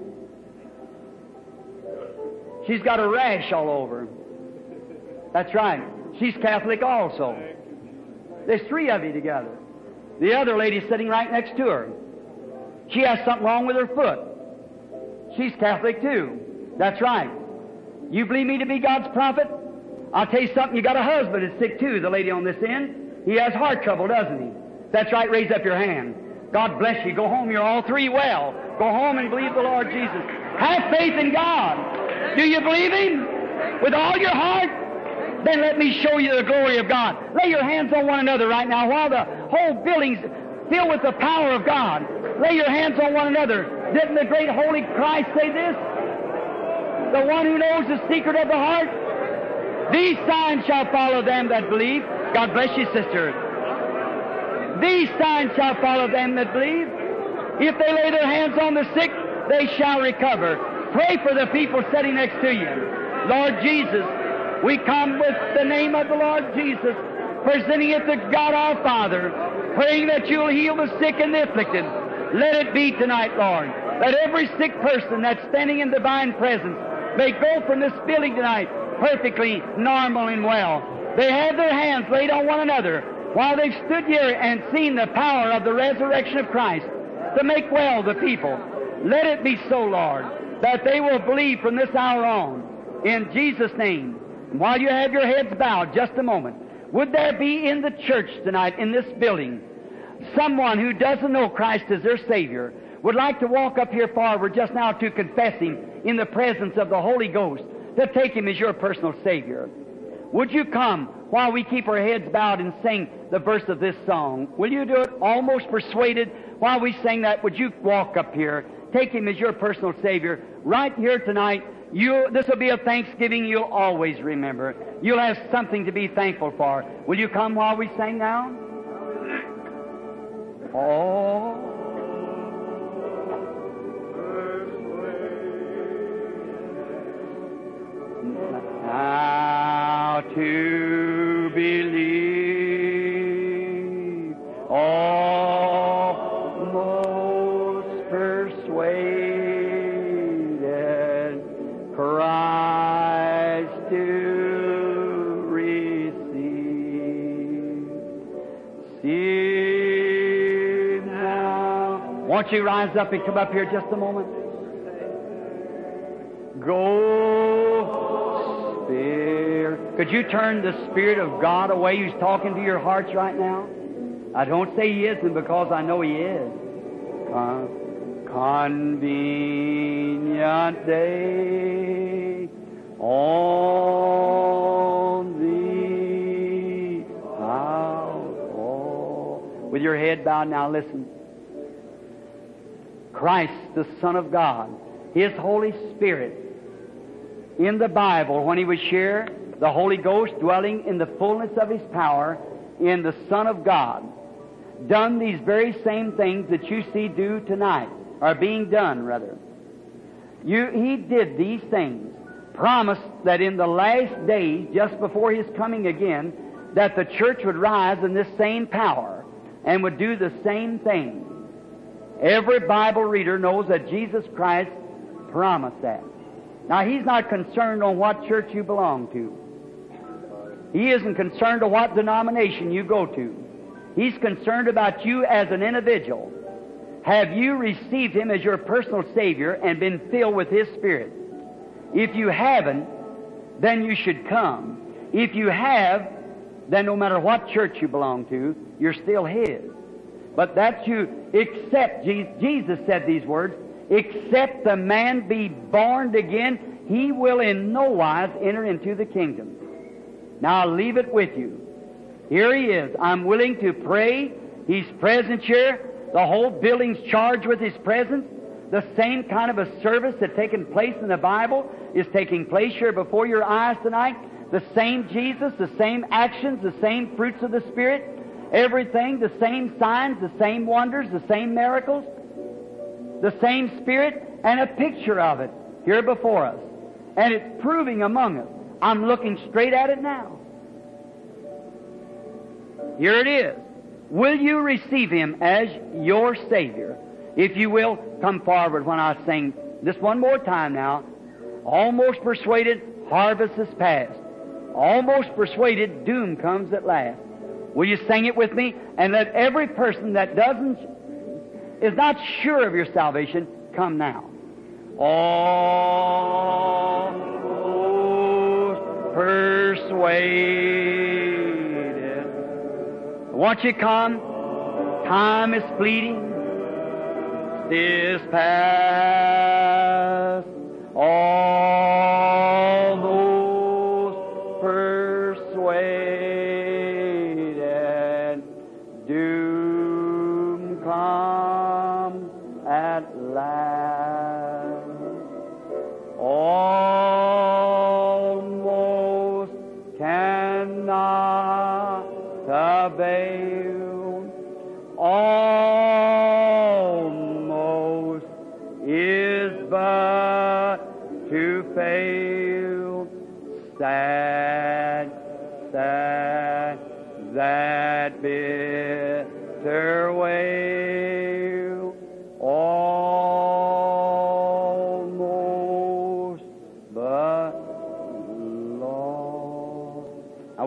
She's got a rash all over. That's right. She's Catholic also. There's three of you together. The other lady's sitting right next to her. She has something wrong with her foot. She's Catholic too. That's right. You believe me to be God's prophet? I'll tell you something. You got a husband that's sick too, the lady on this end. He has heart trouble, doesn't he? That's right. Raise up your hand. God bless you. Go home. You're all three well. Go home and believe the Lord Jesus. Have faith in God. Do you believe Him? With all your heart? Then let me show you the glory of God. Lay your hands on one another right now while the whole building's filled with the power of God. Lay your hands on one another. Didn't the great holy Christ say this? the one who knows the secret of the heart. These signs shall follow them that believe. God bless you, sister. These signs shall follow them that believe. If they lay their hands on the sick, they shall recover. Pray for the people sitting next to you. Lord Jesus, we come with the name of the Lord Jesus, presenting it to God our Father, praying that you'll heal the sick and the afflicted. Let it be tonight, Lord, that every sick person that's standing in divine presence may go from this building tonight perfectly normal and well. They have their hands laid on one another while they've stood here and seen the power of the resurrection of Christ to make well the people. Let it be so, Lord, that they will believe from this hour on. In Jesus' name. And while you have your heads bowed, just a moment, would there be in the church tonight, in this building, someone who doesn't know Christ as their Savior, would like to walk up here forward just now to confess Him in the presence of the Holy Ghost, to take Him as your personal Savior? Would you come while we keep our heads bowed and sing the verse of this song? Will you do it? Almost persuaded. While we sing that, would you walk up here, take Him as your personal Savior, right here tonight? You, this will be a Thanksgiving you'll always remember. You'll have something to be thankful for. Will you come while we sing now? Oh. Now to believe, almost persuaded, Christ to receive. See now. Won't you rise up and come up here just a moment? Go, Spirit. Could you turn the Spirit of God away who's talking to your hearts right now? I don't say He isn't, because I know He is. Uh, convenient day on the outfall. With your head bowed now, listen. Christ, the Son of God, His Holy Spirit, in the Bible, when He was here, the Holy Ghost dwelling in the fullness of His power in the Son of God, done these very same things that you see do tonight, are being done, rather. You, He did these things, promised that in the last days, just before His coming again, that the church would rise in this same power and would do the same thing. Every Bible reader knows that Jesus Christ promised that. Now, He's not concerned on what church you belong to. He isn't concerned on what denomination you go to. He's concerned about you as an individual. Have you received Him as your personal Savior and been filled with His Spirit? If you haven't, then you should come. If you have, then no matter what church you belong to, you're still His. But that you accept, Jesus said these words, except the man be born again, he will in no wise enter into the kingdom. Now I'll leave it with you. Here He is. I'm willing to pray. He's present here. The whole building's charged with His presence. The same kind of a service that's taken place in the Bible is taking place here before your eyes tonight. The same Jesus, the same actions, the same fruits of the Spirit, everything, the same signs, the same wonders, the same miracles, the same Spirit, and a picture of it here before us. And it's proving among us. I'm looking straight at it now. Here it is. Will you receive Him as your Savior? If you will, come forward when I sing this one more time now. Almost persuaded, harvest is past. Almost persuaded, doom comes at last. Will you sing it with me? And let every person that doesn't, is not sure of your salvation, come now. Almost persuaded. Won't you come? Time is fleeting. Is past. Almost persuaded. Doom come at last. All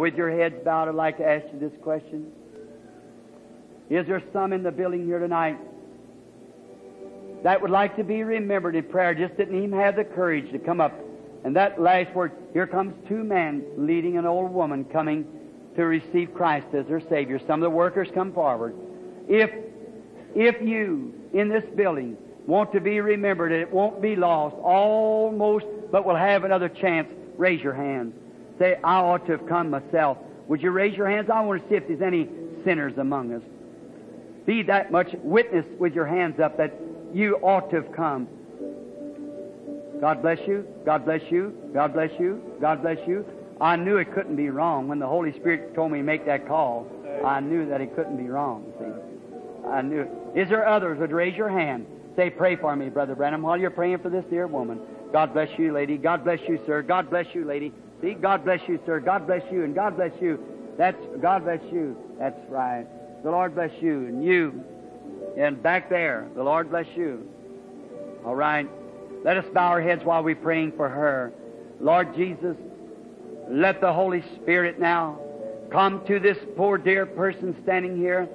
with your heads bowed, I'd like to ask you this question. Is there some in the building here tonight that would like to be remembered in prayer, just didn't even have the courage to come up? And that last word, here comes two men leading an old woman coming to receive Christ as their Savior. Some of the workers come forward. If, if you in this building want to be remembered, and it won't be lost, almost, but will have another chance, raise your hand. Say, I ought to have come myself. Would you raise your hands? I want to see if there's any sinners among us. Be that much witness with your hands up that you ought to have come. God bless you. God bless you. God bless you. God bless you. I knew it couldn't be wrong. When the Holy Spirit told me to make that call, I knew that it couldn't be wrong. See? I knew it. Is there others? Would raise your hand. Say, pray for me, Brother Branham, while you're praying for this dear woman. God bless you, lady. God bless you, sir. God bless you, lady. See, God bless you, sir. God bless you, and God bless you. That's, God bless you. That's right. The Lord bless you, and you. And back there, the Lord bless you. All right. Let us bow our heads while we're praying for her. Lord Jesus, let the Holy Spirit now come to this poor dear person standing here.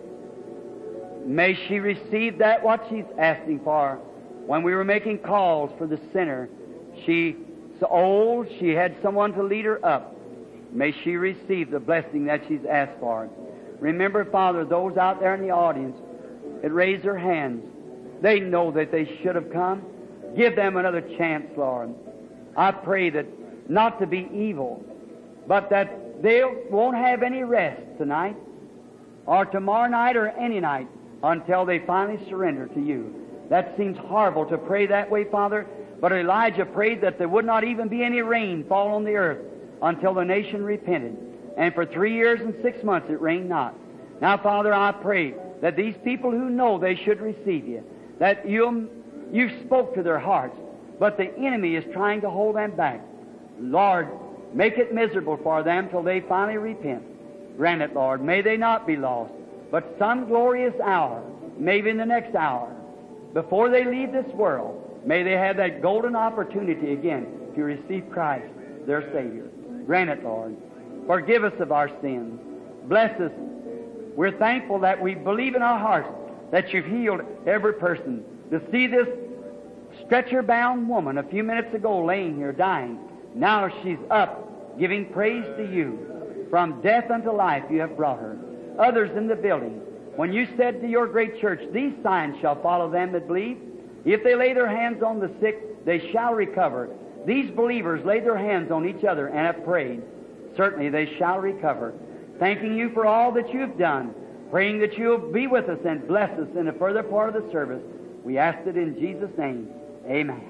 May she receive that what she's asking for. When we were making calls for the sinner, she's old, she had someone to lead her up. May she receive the blessing that she's asked for. Remember, Father, those out there in the audience that raise their hands, they know that they should have come. Give them another chance, Lord. I pray that not to be evil, but that they won't have any rest tonight or tomorrow night or any night until they finally surrender to you. That seems horrible to pray that way, Father, but Elijah prayed that there would not even be any rain fall on the earth until the nation repented. And for three years and six months it rained not. Now, Father, I pray that these people who know they should receive you, that you you spoke to their hearts, but the enemy is trying to hold them back. Lord, make it miserable for them till they finally repent. Grant it, Lord. May they not be lost, but some glorious hour, maybe in the next hour, before they leave this world, may they have that golden opportunity again to receive Christ, their Savior. Grant it, Lord. Forgive us of our sins. Bless us. We're thankful that we believe in our hearts that you've healed every person. To see this stretcher-bound woman a few minutes ago laying here dying, now she's up giving praise to you. From death unto life you have brought her. Others in the building, when you said to your great church, these signs shall follow them that believe. If they lay their hands on the sick, they shall recover. These believers laid their hands on each other and have prayed. Certainly they shall recover. Thanking you for all that you've done, praying that you'll be with us and bless us in the further part of the service. We ask it in Jesus' name. Amen.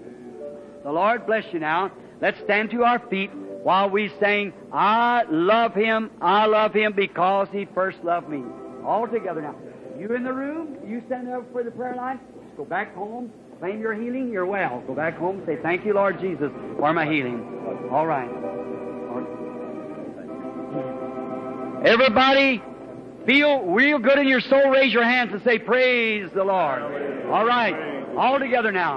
The Lord bless you now. Let's stand to our feet while we sing, I love Him, I love Him because He first loved me. All together now. You in the room, you stand up for the prayer line, just go back home, claim your healing, you're well. Go back home and say, thank you, Lord Jesus, for my healing. All right. Everybody feel real good in your soul. Raise your hands and say, praise the Lord. All right. All together now.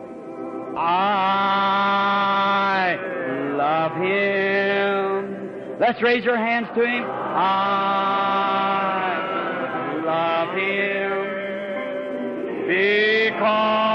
I love Him. Let's raise your hands to Him. I love Him because